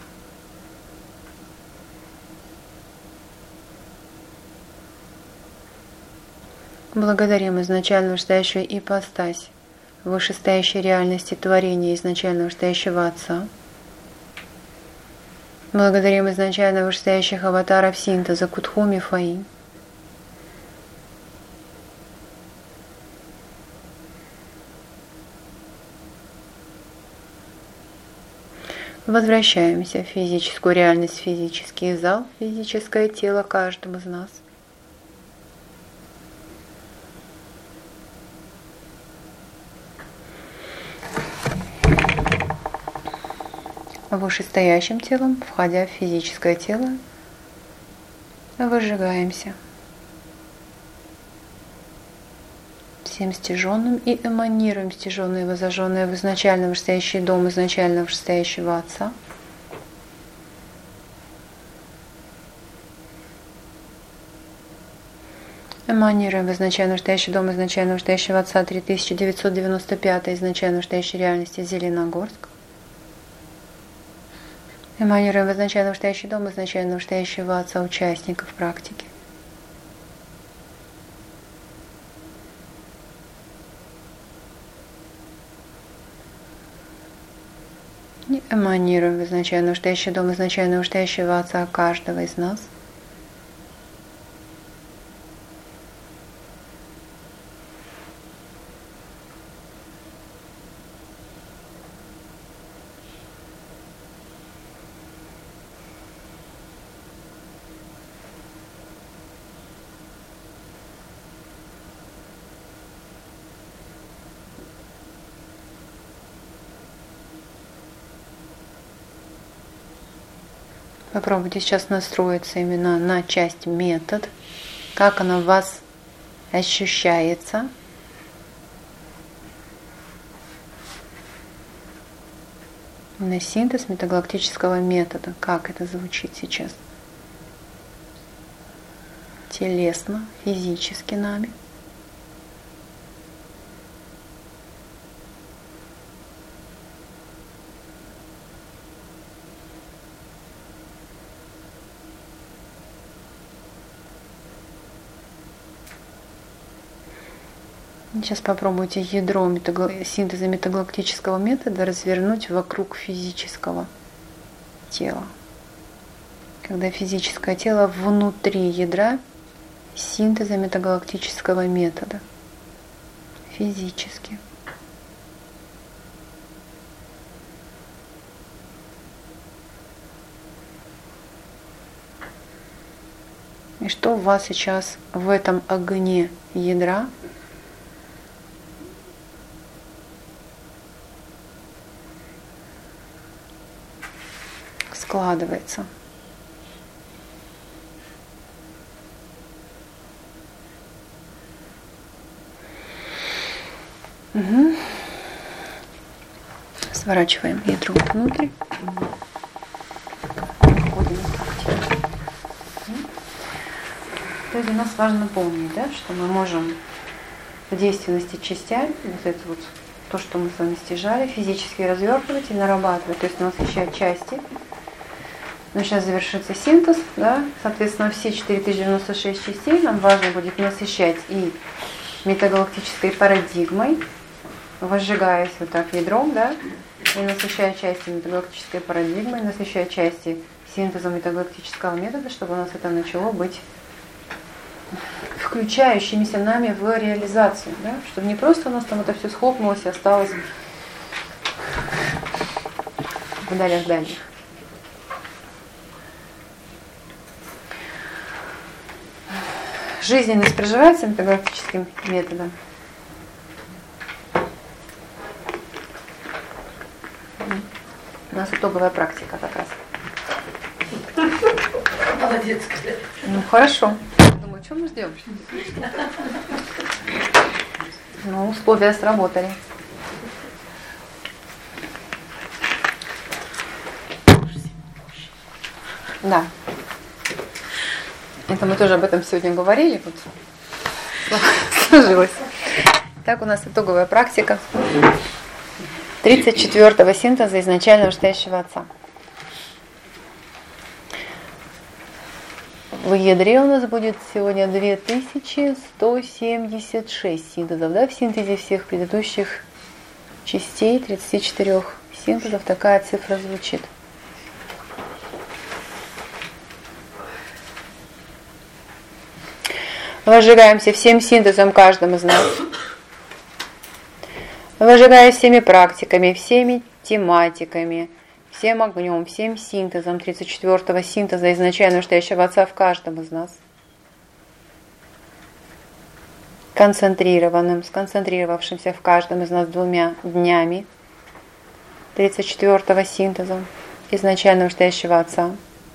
благодарим изначально вышестоящую ипостась, вышестоящей реальности творения изначально вышестоящего Отца. Благодарим изначально вышестоящих аватаров синтеза Кутхуми Фаи. Возвращаемся в физическую реальность, физический зал, физическое тело каждому из нас. Вышестоящим телом, входя в физическое тело, выжигаемся всем стяженным и эманируем стяженное и воззаженное в изначально вышестоящий дом изначально вышестоящего Отца. Эманируем в изначально вышестоящий дом изначально вышестоящего Отца 3995 изначально вышестоящей реальности Зеленогорск. Эманируем в изначально вышестоящий дом изначально вышестоящего Отца участников практики. И эманируем в изначально вышестоящий дом изначально вышестоящего Отца каждого из нас. Попробуйте сейчас настроиться именно на часть метод, как она в вас ощущается. На синтез метагалактического метода, как это звучит сейчас. Телесно, физически нами. Сейчас попробуйте ядро синтеза метагалактического метода развернуть вокруг физического тела. Когда физическое тело внутри ядра синтеза метагалактического метода. Физически. И что у вас сейчас в этом огне ядра складывается? Угу. Сворачиваем ядро внутрь. Выходим из практики. То есть для нас важно помнить, да, что мы можем в действенности частями, вот это вот то, что мы с вами стяжали, физически развертывать и нарабатывать, то есть насыщать части. Но сейчас завершится синтез, да, соответственно, все 4096 частей нам важно будет насыщать и метагалактической парадигмой, возжигаясь вот так ядром, да, и насыщая части метагалактической парадигмой, насыщая части синтезом метагалактического метода, чтобы у нас это начало быть включающимися нами в реализацию, да, чтобы не просто у нас там это все схлопнулось и осталось в далях дальних. Жизненность проживается метагалактическим методом. У нас итоговая практика как раз. Молодец, Коля. Ну хорошо. Думаю, что мы ждем? Ну, условия сработали. Да. Это мы тоже об этом сегодня говорили. Вот. Сложилось. Так, у нас итоговая практика 34-го синтеза изначально вышестоящего Отца. В ядре у нас будет сегодня 2176 синтезов, да, в синтезе всех предыдущих частей 34 синтезов такая цифра звучит. Возжигаемся всем синтезом каждым из нас. Возжигаясь всеми практиками, всеми тематиками, всем огнем, всем синтезом 34-го синтеза изначально вышестоящего Отца в каждом из нас. Концентрированным, сконцентрировавшимся в каждом из нас 2 днями 34-го синтеза изначально вышестоящего Отца.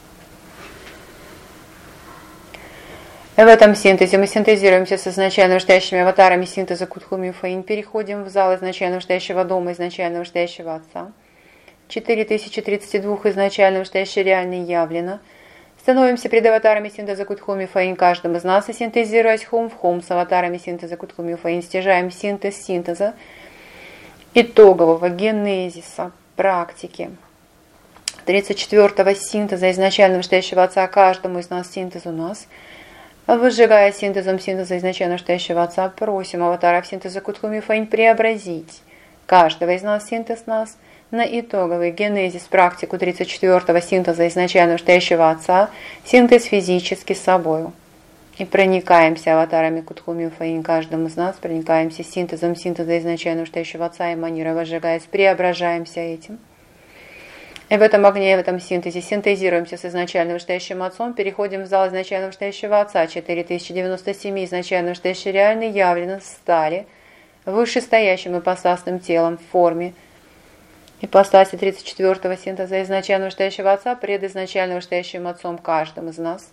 В этом синтезе мы синтезируемся с изначально вышестоящими аватарами синтеза Кутхуми Фаин, переходим в зал изначально вышестоящего дома изначально вышестоящего Отца. 4032 изначально вышестоящей реальной явлено. Становимся пред аватарами синтеза Кутхуми Фаин каждым из нас и синтезируясь хум в хум с аватарами синтеза Кутхуми Фаин, стяжаем синтез синтеза итогового генезиса практики 34-го синтеза изначально вышестоящего Отца каждому из нас синтез у нас. Выжигая синтезом синтеза изначально вышестоящего Отца, просим аватаров синтеза Кутхуми Фаин преобразить каждого из нас синтез нас на итоговый генезис практику 34-го синтеза изначально вышестоящего Отца, синтез физически с собою. И проникаемся аватарами Кутхуми Фаин каждым из нас, проникаемся синтезом синтеза изначально вышестоящего Отца, эманируя, возжигаясь, преображаемся этим. И в этом огне, в этом синтезе синтезируемся с изначально вышестоящим Отцом, переходим в зал изначально вышестоящего Отца, 4097 изначально вышестоящей реальной явлено стали вышестоящим ипостасным телом в форме ипостаси 34-го синтеза изначально вышестоящего Отца пред изначально вышестоящим Отцом каждым из нас.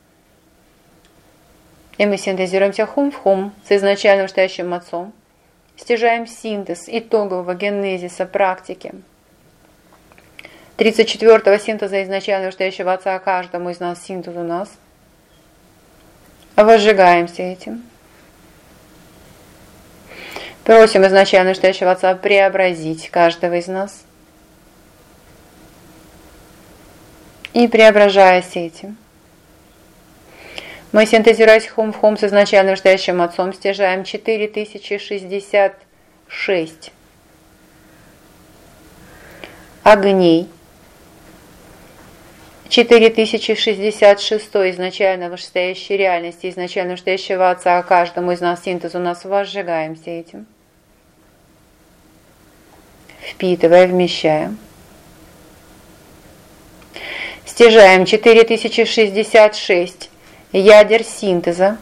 И мы синтезируемся хум в хум с изначально вышестоящим Отцом, стяжаем синтез итогового генезиса практики 34-го синтеза изначально вышестоящего Отца каждому из нас синтез у нас. Возжигаемся этим. Просим изначально вышестоящего Отца преобразить каждого из нас. И преображаясь этим, мы, синтезируясь хум в хум с изначально вышестоящим Отцом, стяжаем 4066 огней, 4066 изначально вышестоящей реальности, изначально вышестоящего Отца, каждому из нас синтез у нас возжигаемся этим, впитывая, вмещаем. Стяжаем 4066 ядер синтеза,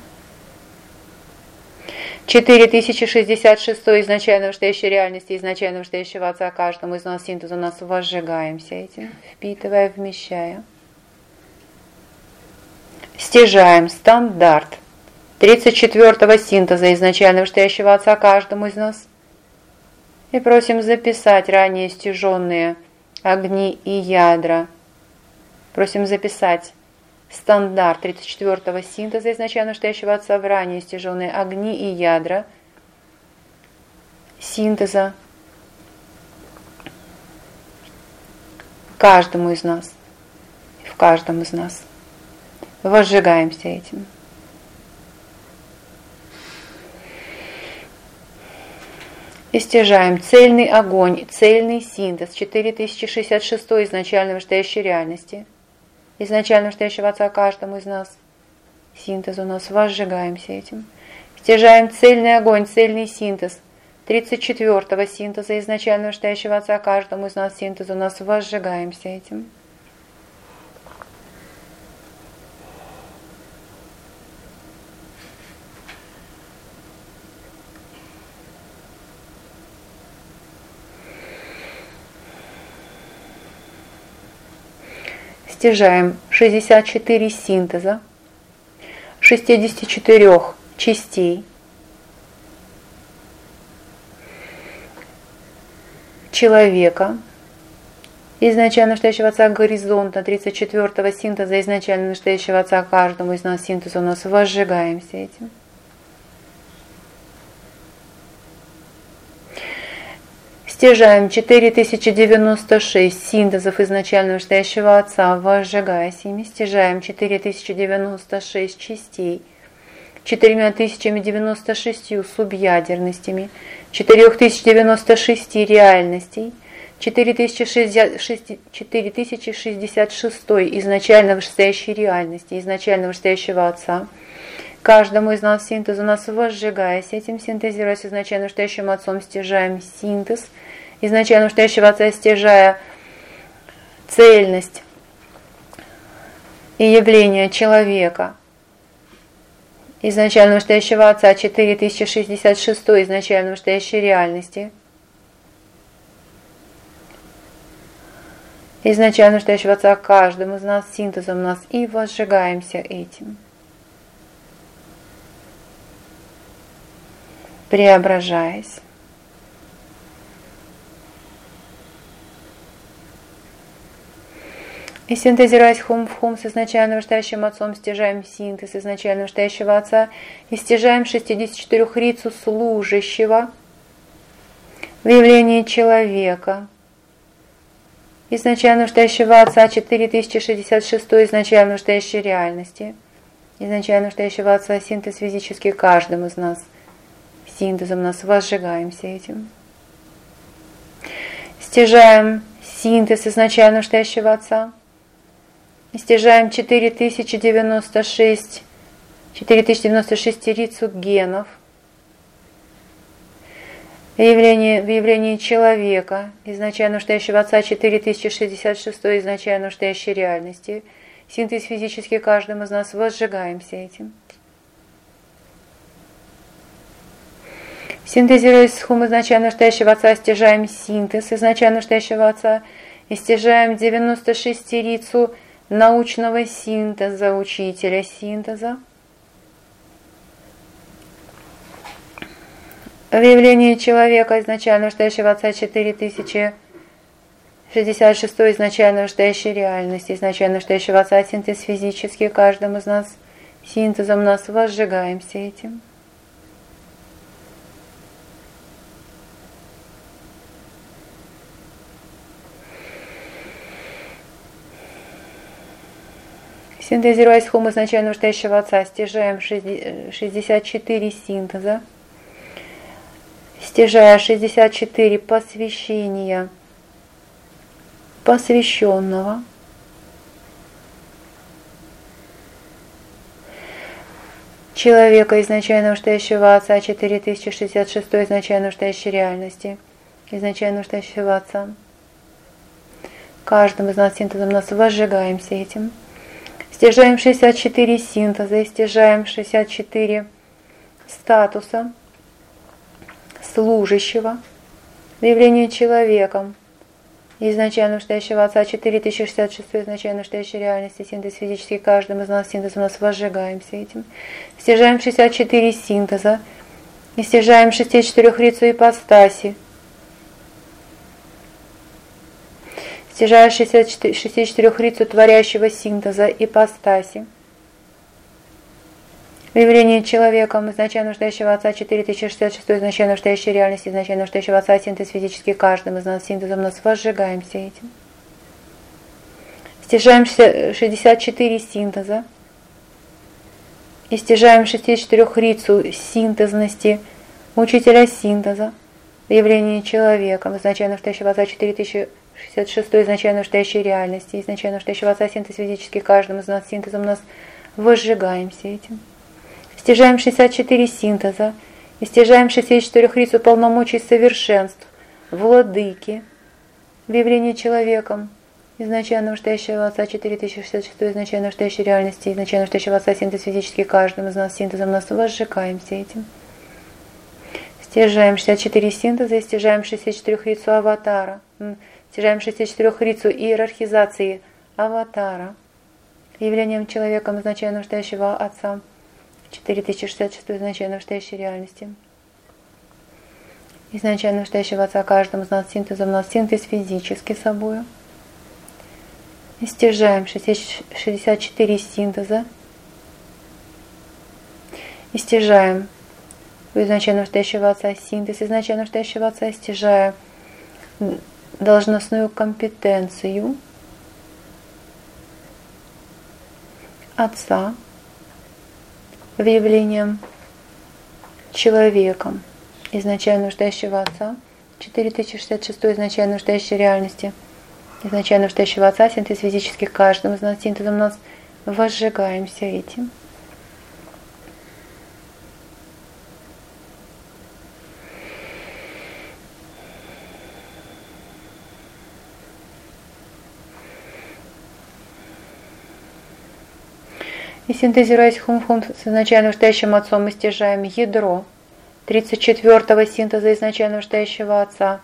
4066 изначально вышестоящей реальности, изначально вышестоящего Отца, каждому из нас синтез у нас возжигаемся этим, впитывая, вмещая. Стяжаем стандарт 34-го синтеза изначально вышестоящего Отца каждому из нас И просим записать ранее стяженные огни и ядра. Просим записать стандарт 34-го синтеза изначально настоящего Отца в ранее стяженные огни и ядра синтеза каждому из нас, в каждом из нас. Возжигаемся этим. И стяжаем цельный огонь, цельный синтез 4066 изначально настоящей реальности, изначально настоящего Отца каждому из нас. Синтез у нас. Возжигаемся этим. Стяжаем цельный огонь, цельный синтез 34-го синтеза изначально настоящего Отца каждому из нас. Синтез у нас. Возжигаемся этим. Стяжаем 64 синтеза 64 частей человека, изначально настоящего Отца горизонта 34-го синтеза изначально настоящего Отца каждому из нас. Синтез у нас. Возжигаемся этим. Стяжаем 4096 синтезов изначально настоящего Отца, возжигаясь ими. Стяжаем 4096 частей 4096 субъядерностями, 4096 реальностей, 4066 изначально вышестоящей реальности, изначально вышестоящего Отца. Каждому из нас синтез у нас. Возжигаясь этим, синтезируясь изначально настоящим Отцом, стяжаем синтез изначально настоящего Отца, стяжая цельность и явление человека изначально настоящего Отца 4066 изначально настоящей реальности, изначально настоящего Отца каждому из нас, синтезом нас. И возжигаемся этим. Преображаясь. И синтезируясь хум в хум с изначально настоящим Отцом, стяжаем синтез изначально настоящего Отца и стяжаем 64 рицу служащего в явлении человека, изначально настоящего Отца 4066 изначально настоящей реальности, изначально настоящего Отца. Синтез физический каждым из нас. Синтезом нас. Возжигаемся этим. Стяжаем синтез изначально настоящего Отца. И стяжаем 4096 рицу генов в явлении человека, изначально настоящего Отца 4066 изначально настоящей реальности. Синтез физический каждым из нас. Возжигаемся этим. Синтезируясь с хум изначально настоящего Отца, стяжаем синтез изначально настоящего Отца и стяжаем 96 рицу научного синтеза, учителя синтеза в явлении человека изначально настоящего Отца 4066 изначально настоящей реальности, изначально настоящего Отца. Синтез физический каждым из нас. Синтезом нас. Возжигаемся этим. Синтезируясь хум изначально настоящего Отца, стяжаем 64 синтеза, стяжая 64 посвящения посвященного, человека изначально настоящего Отца 4066 изначально настоящей реальности, изначально настоящего Отца. Каждым из нас синтезом нас. Возжигаемся этим. Стяжаем 64 синтеза и стяжаем 64 статуса служащего в явлении человеком, изначально настоящего Отца 4066 изначально настоящей реальности. Синтез физический каждым из нас. Синтез у нас. Возжигаемся этим. Стяжаем 64 синтеза и стяжаем 64 рицу ипостаси стяжая 64 рицу творящего синтеза ипостаси. В явлении человеком изначально рождающего Отца 4066, изначально рождающей реальности, изначально рождающего Отца, синтез физически каждым из нас, синтезом нас возжигаемся этим. Стяжаем 64 синтеза. И стяжаем 64 рицу синтезности учителя синтеза в явлении человеком, изначально рождающего Отца 4066, изначально рождающей реальности, изначально рождающего Отца, синтез физически каждым из нас, синтезом нас возжигаемся этим. Стяжаем 64 синтеза и стяжаем 64 рицу полномочий совершенств, владыки в явлении человеком, изначально рождающего Отца 4066, изначально рождающей реальности, изначально рождающего Отца, синтез физически каждым из нас, синтезом нас возжигаемся этим. Стяжаем 64 синтеза и стяжаем 64 рицу аватара, стяжаем 64 рицу иерархизации аватара явлением человеком, изначально рождающего Отца 4066, изначально рождающей реальности, изначально рождающего Отца каждым из нас, синтезом нас, синтез физически собою. И стяжаем 64 синтеза и стяжаем изначально рождающего Отца синтез, изначально рождающего Отца, стяжая должностную компетенцию Отца в явлении человеком, изначально рождающего Отца 4066, изначально рождающей реальности, изначально рождающего Отца, синтез физических каждым из нас, синтезом нас возжигаемся этим. И синтезируясь хум-хум с изначально рождающим Отцом, мы стяжаем ядро 34-го синтеза изначально рождающего Отца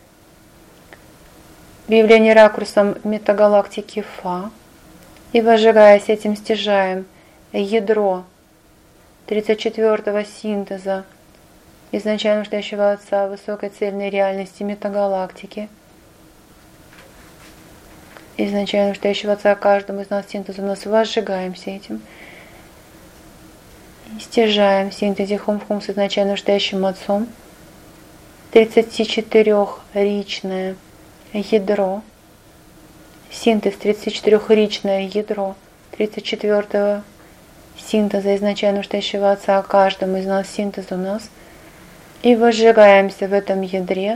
в явлении ракурсом метагалактики Фа. И возжигаясь этим, стяжаем ядро 34-го синтеза изначально рождающего Отца высокой цельной реальности метагалактики, изначально рождающего Отца каждому из нас, синтезом нас возжигаемся этим. И стяжаем в синтезе хум-хум с изначально рождающим Отцом 34-ричное ядро, синтез 34-ричное ядро 34-го синтеза изначально рождающего Отца каждому из нас, синтез у нас. И возжигаемся в этом ядре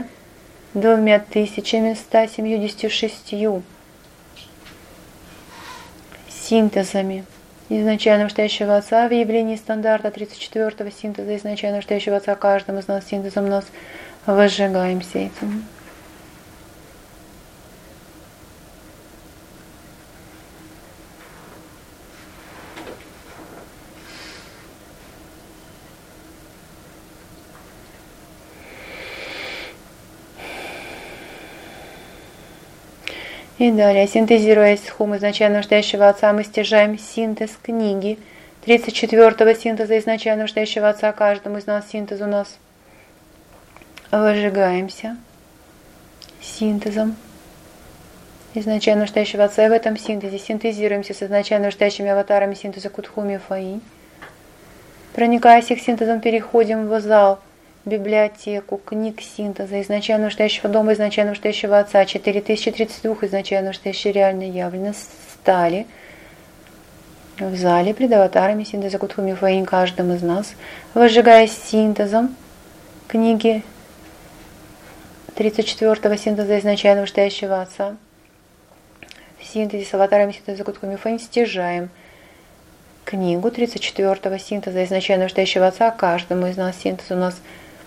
2176 синтезами изначально рождающего Отца в явлении стандарта 34-го синтеза изначально рождающего Отца каждому из нас, синтезом нас возжигаемся этим. И далее, синтезируясь хум изначально рождающего Отца, мы стяжаем синтез книги 34-го синтеза изначально рождающего Отца каждому из нас, синтез у нас возжигаемся синтезом изначально рождающего Отца. И в этом синтезе синтезируемся с изначально рождающими аватарами синтеза Кутхуми Фаи. Проникаясь их синтезом, переходим в зал, библиотеку книг синтеза изначально рождающего дома, изначально рождающего Отца, 4032 изначально рождающие реальные явлены стали в зале пред аватарами синтеза Кутхуми Фаи каждым из нас, возжигаясь синтезом книги 34-го синтеза изначально рождающего Отца. В синтезе с аватарами синтеза Кутхуми Фаи стяжаем книгу 34-го синтеза изначально рождающего Отца каждому из нас, синтез у нас.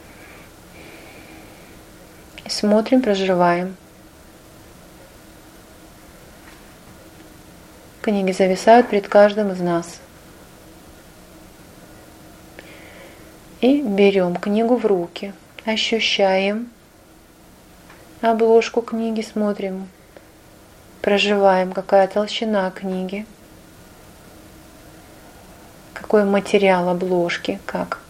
Смотрим, проживаем. Книги зависают пред каждым из нас. И берем книгу в руки, ощущаем обложку книги, смотрим, проживаем, какая толщина книги, какой материал обложки, как.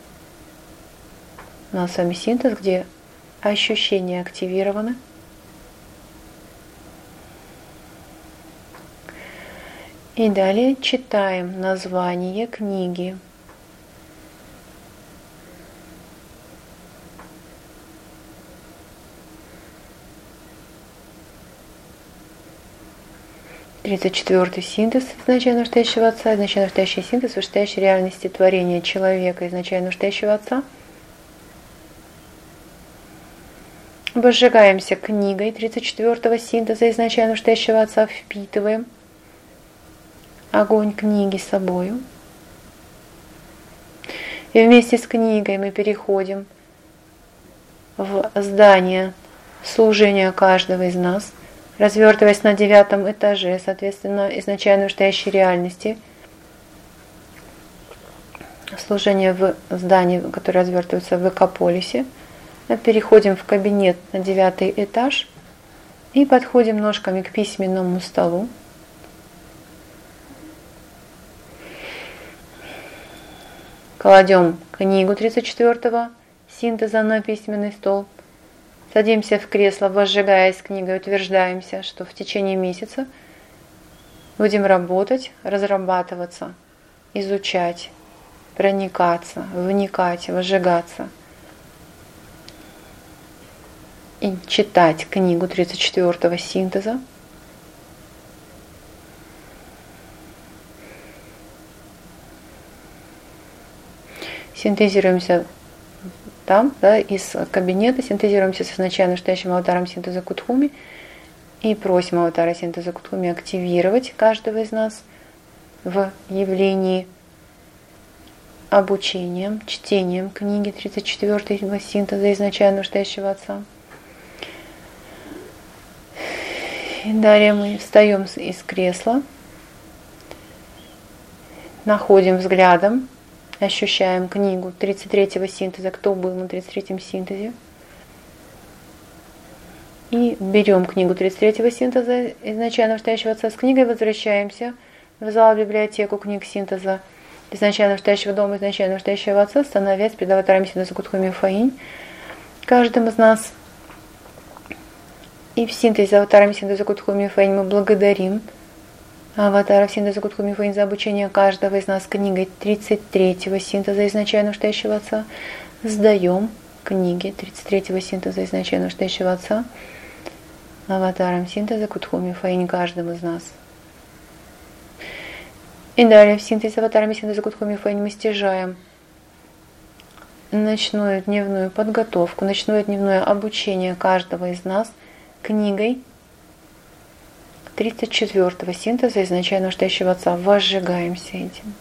У нас с вами синтез, где ощущения активированы. И далее читаем название книги. Тридцать четвертый синтез изначально настоящего Отца, изначально настоящий синтез вышестоящей реальности творения человека, изначально настоящего Отца. Возжигаемся книгой 34-го синтеза изначально настоящего Отца, впитываем огонь книги с собою. И вместе с книгой мы переходим в здание служения каждого из нас, развертываясь на 9-м этаже, соответственно, изначально настоящей реальности. Служение в здании, которое развертывается в Экополисе. Переходим в кабинет на 9-й этаж и подходим ножками к письменному столу. Кладем книгу 34-го синтеза на письменный стол. Садимся в кресло, возжигаясь книгой, утверждаемся, что в течение месяца будем работать, разрабатываться, изучать, проникаться, вникать, возжигаться и читать книгу 34-го синтеза. Синтезируемся там, да, из кабинета, синтезируемся с изначально настоящим аватаром синтеза Кутхуми и просим аватара синтеза Кутхуми активировать каждого из нас в явлении обучением, чтением книги 34-го синтеза изначально настоящего Отца. И далее мы встаем из кресла, находим взглядом, ощущаем книгу 33-го синтеза, кто был на 33-м синтезе. И берем книгу 33-го синтеза изначально настоящего Отца с книгой, возвращаемся в зал, библиотеку книг синтеза изначально настоящего дома, изначально настоящего Отца, становясь перед аватарами синтеза Кутхуми Фаинь, каждым из нас. И в синтезе аватарами синтеза Кутхуми Фаинь мы благодарим аватаров синтеза Кутхуми Фаинь за обучение каждого из нас книгой 33-го синтеза изначально настоящего Отца. Сдаем книги 33-го синтеза изначально настоящего Отца аватаром синтеза Кутхуми Фаинь каждому из нас. И далее в синтезе аватарами синтеза Кутхуми Фаинь мы стяжаем ночную дневную подготовку, ночное дневное обучение каждого из нас книгой 34-го синтеза изначально настоящего Отца. Возжигаемся этим.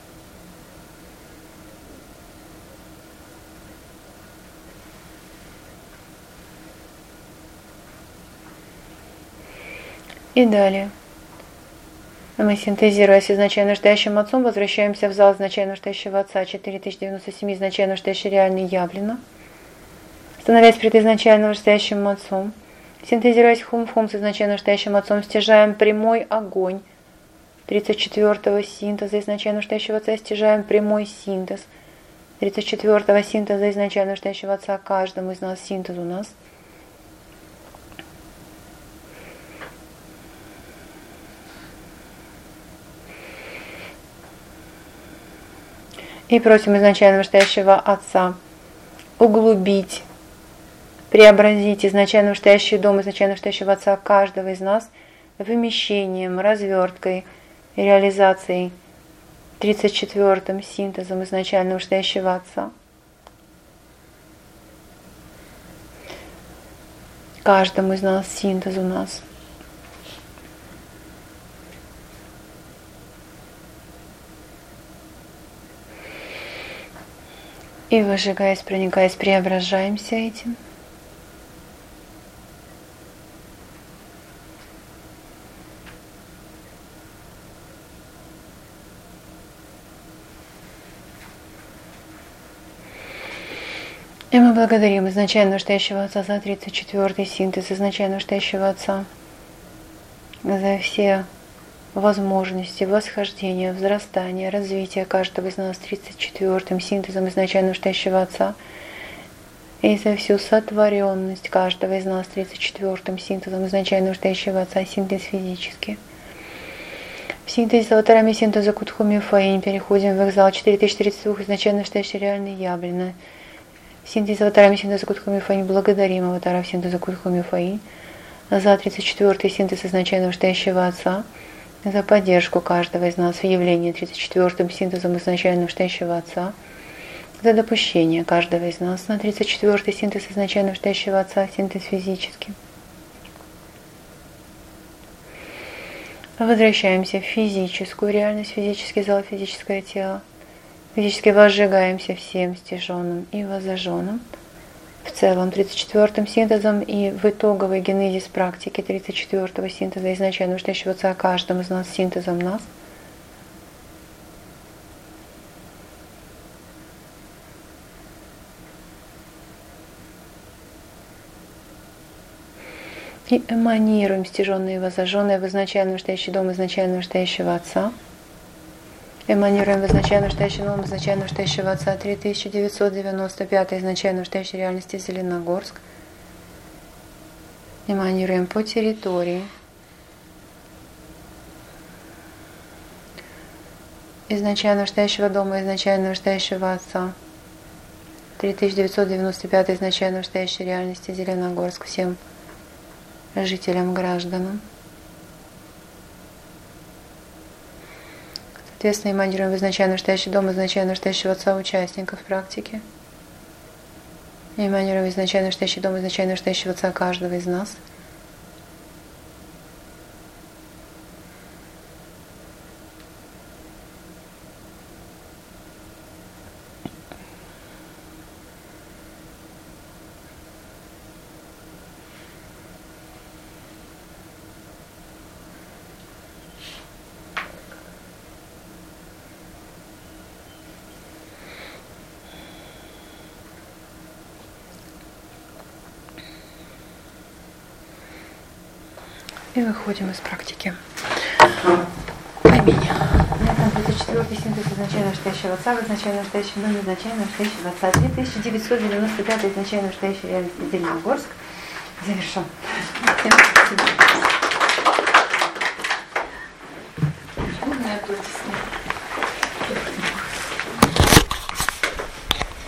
И далее мы, синтезируясь изначально настоящим Отцом, возвращаемся в зал изначально настоящего Отца 4097 изначально настоящий реальный явлено, становясь перед изначально настоящим Отцом. Синтезируясь хум-хум с изначально настоящим Отцом, стяжаем прямой огонь 34-го синтеза изначально настоящего Отца, стяжаем прямой синтез 34-го синтеза изначально настоящего Отца каждому из нас, синтез у нас. И просим изначально настоящего Отца углубить, преобразить изначально настоящий дом, изначально настоящего Отца каждого из нас вымещением, разверткой, реализацией 34-м синтезом изначально настоящего Отца. Каждому из нас синтез у нас. И выжигаясь, проникаясь, преображаемся этим. И мы благодарим изначально настоящего Отца за 34-й синтез изначально настоящего Отца, за все возможности восхождения, взрастания, развития каждого из нас 34-м синтезом изначально настоящего Отца, и за всю сотворенность каждого из нас 34-м синтезом изначально настоящего Отца, синтез физический. В синтезе аватарами синтеза Кутхуми Фаинь переходим в экзал 4032 изначально настоящей реальной Яблина. В синтезе аватарами синтеза Кутхуми Фаинь благодарим аватаров синтеза Кутхуми Фаинь за 34-й синтез изначально настоящего Отца, за поддержку каждого из нас в явлении 34-м синтезом изначально настоящего Отца, за допущение каждого из нас на 34-й синтез изначально настоящего Отца, синтез физический. Возвращаемся в физическую реальность, физический зал, физическое тело. Физически возжигаемся всем стяженным и воззаженным. В целом 34-м синтезом и в итоговой генезис практики 34-го синтеза изначально настоящего Отца каждым из нас синтезом нас. И эманируем стяженные и воззаженные в изначально настоящий дом изначально настоящего Отца. Эманируем в изначально настоящий дом изначально настоящего Отца 3995 изначально настоящей реальности Зеленогорск. Эманируем по территории. Изначально настоящего дома изначально настоящего Отца 3995 изначально настоящей реальности Зеленогорск всем жителям, гражданам. Соответственно, эманируем в изначально настоящий дом изначально настоящего Отца участников практики. Эманируем в изначально настоящий дом изначально настоящего Отца каждого из нас. И выходим из практики. Аминь. На этом 34-й синтез изначально настоящего Отца в изначально настоящем доме изначально настоящего Отца 3995 изначально настоящей реальности Зеленогорск завершен. Всем спасибо.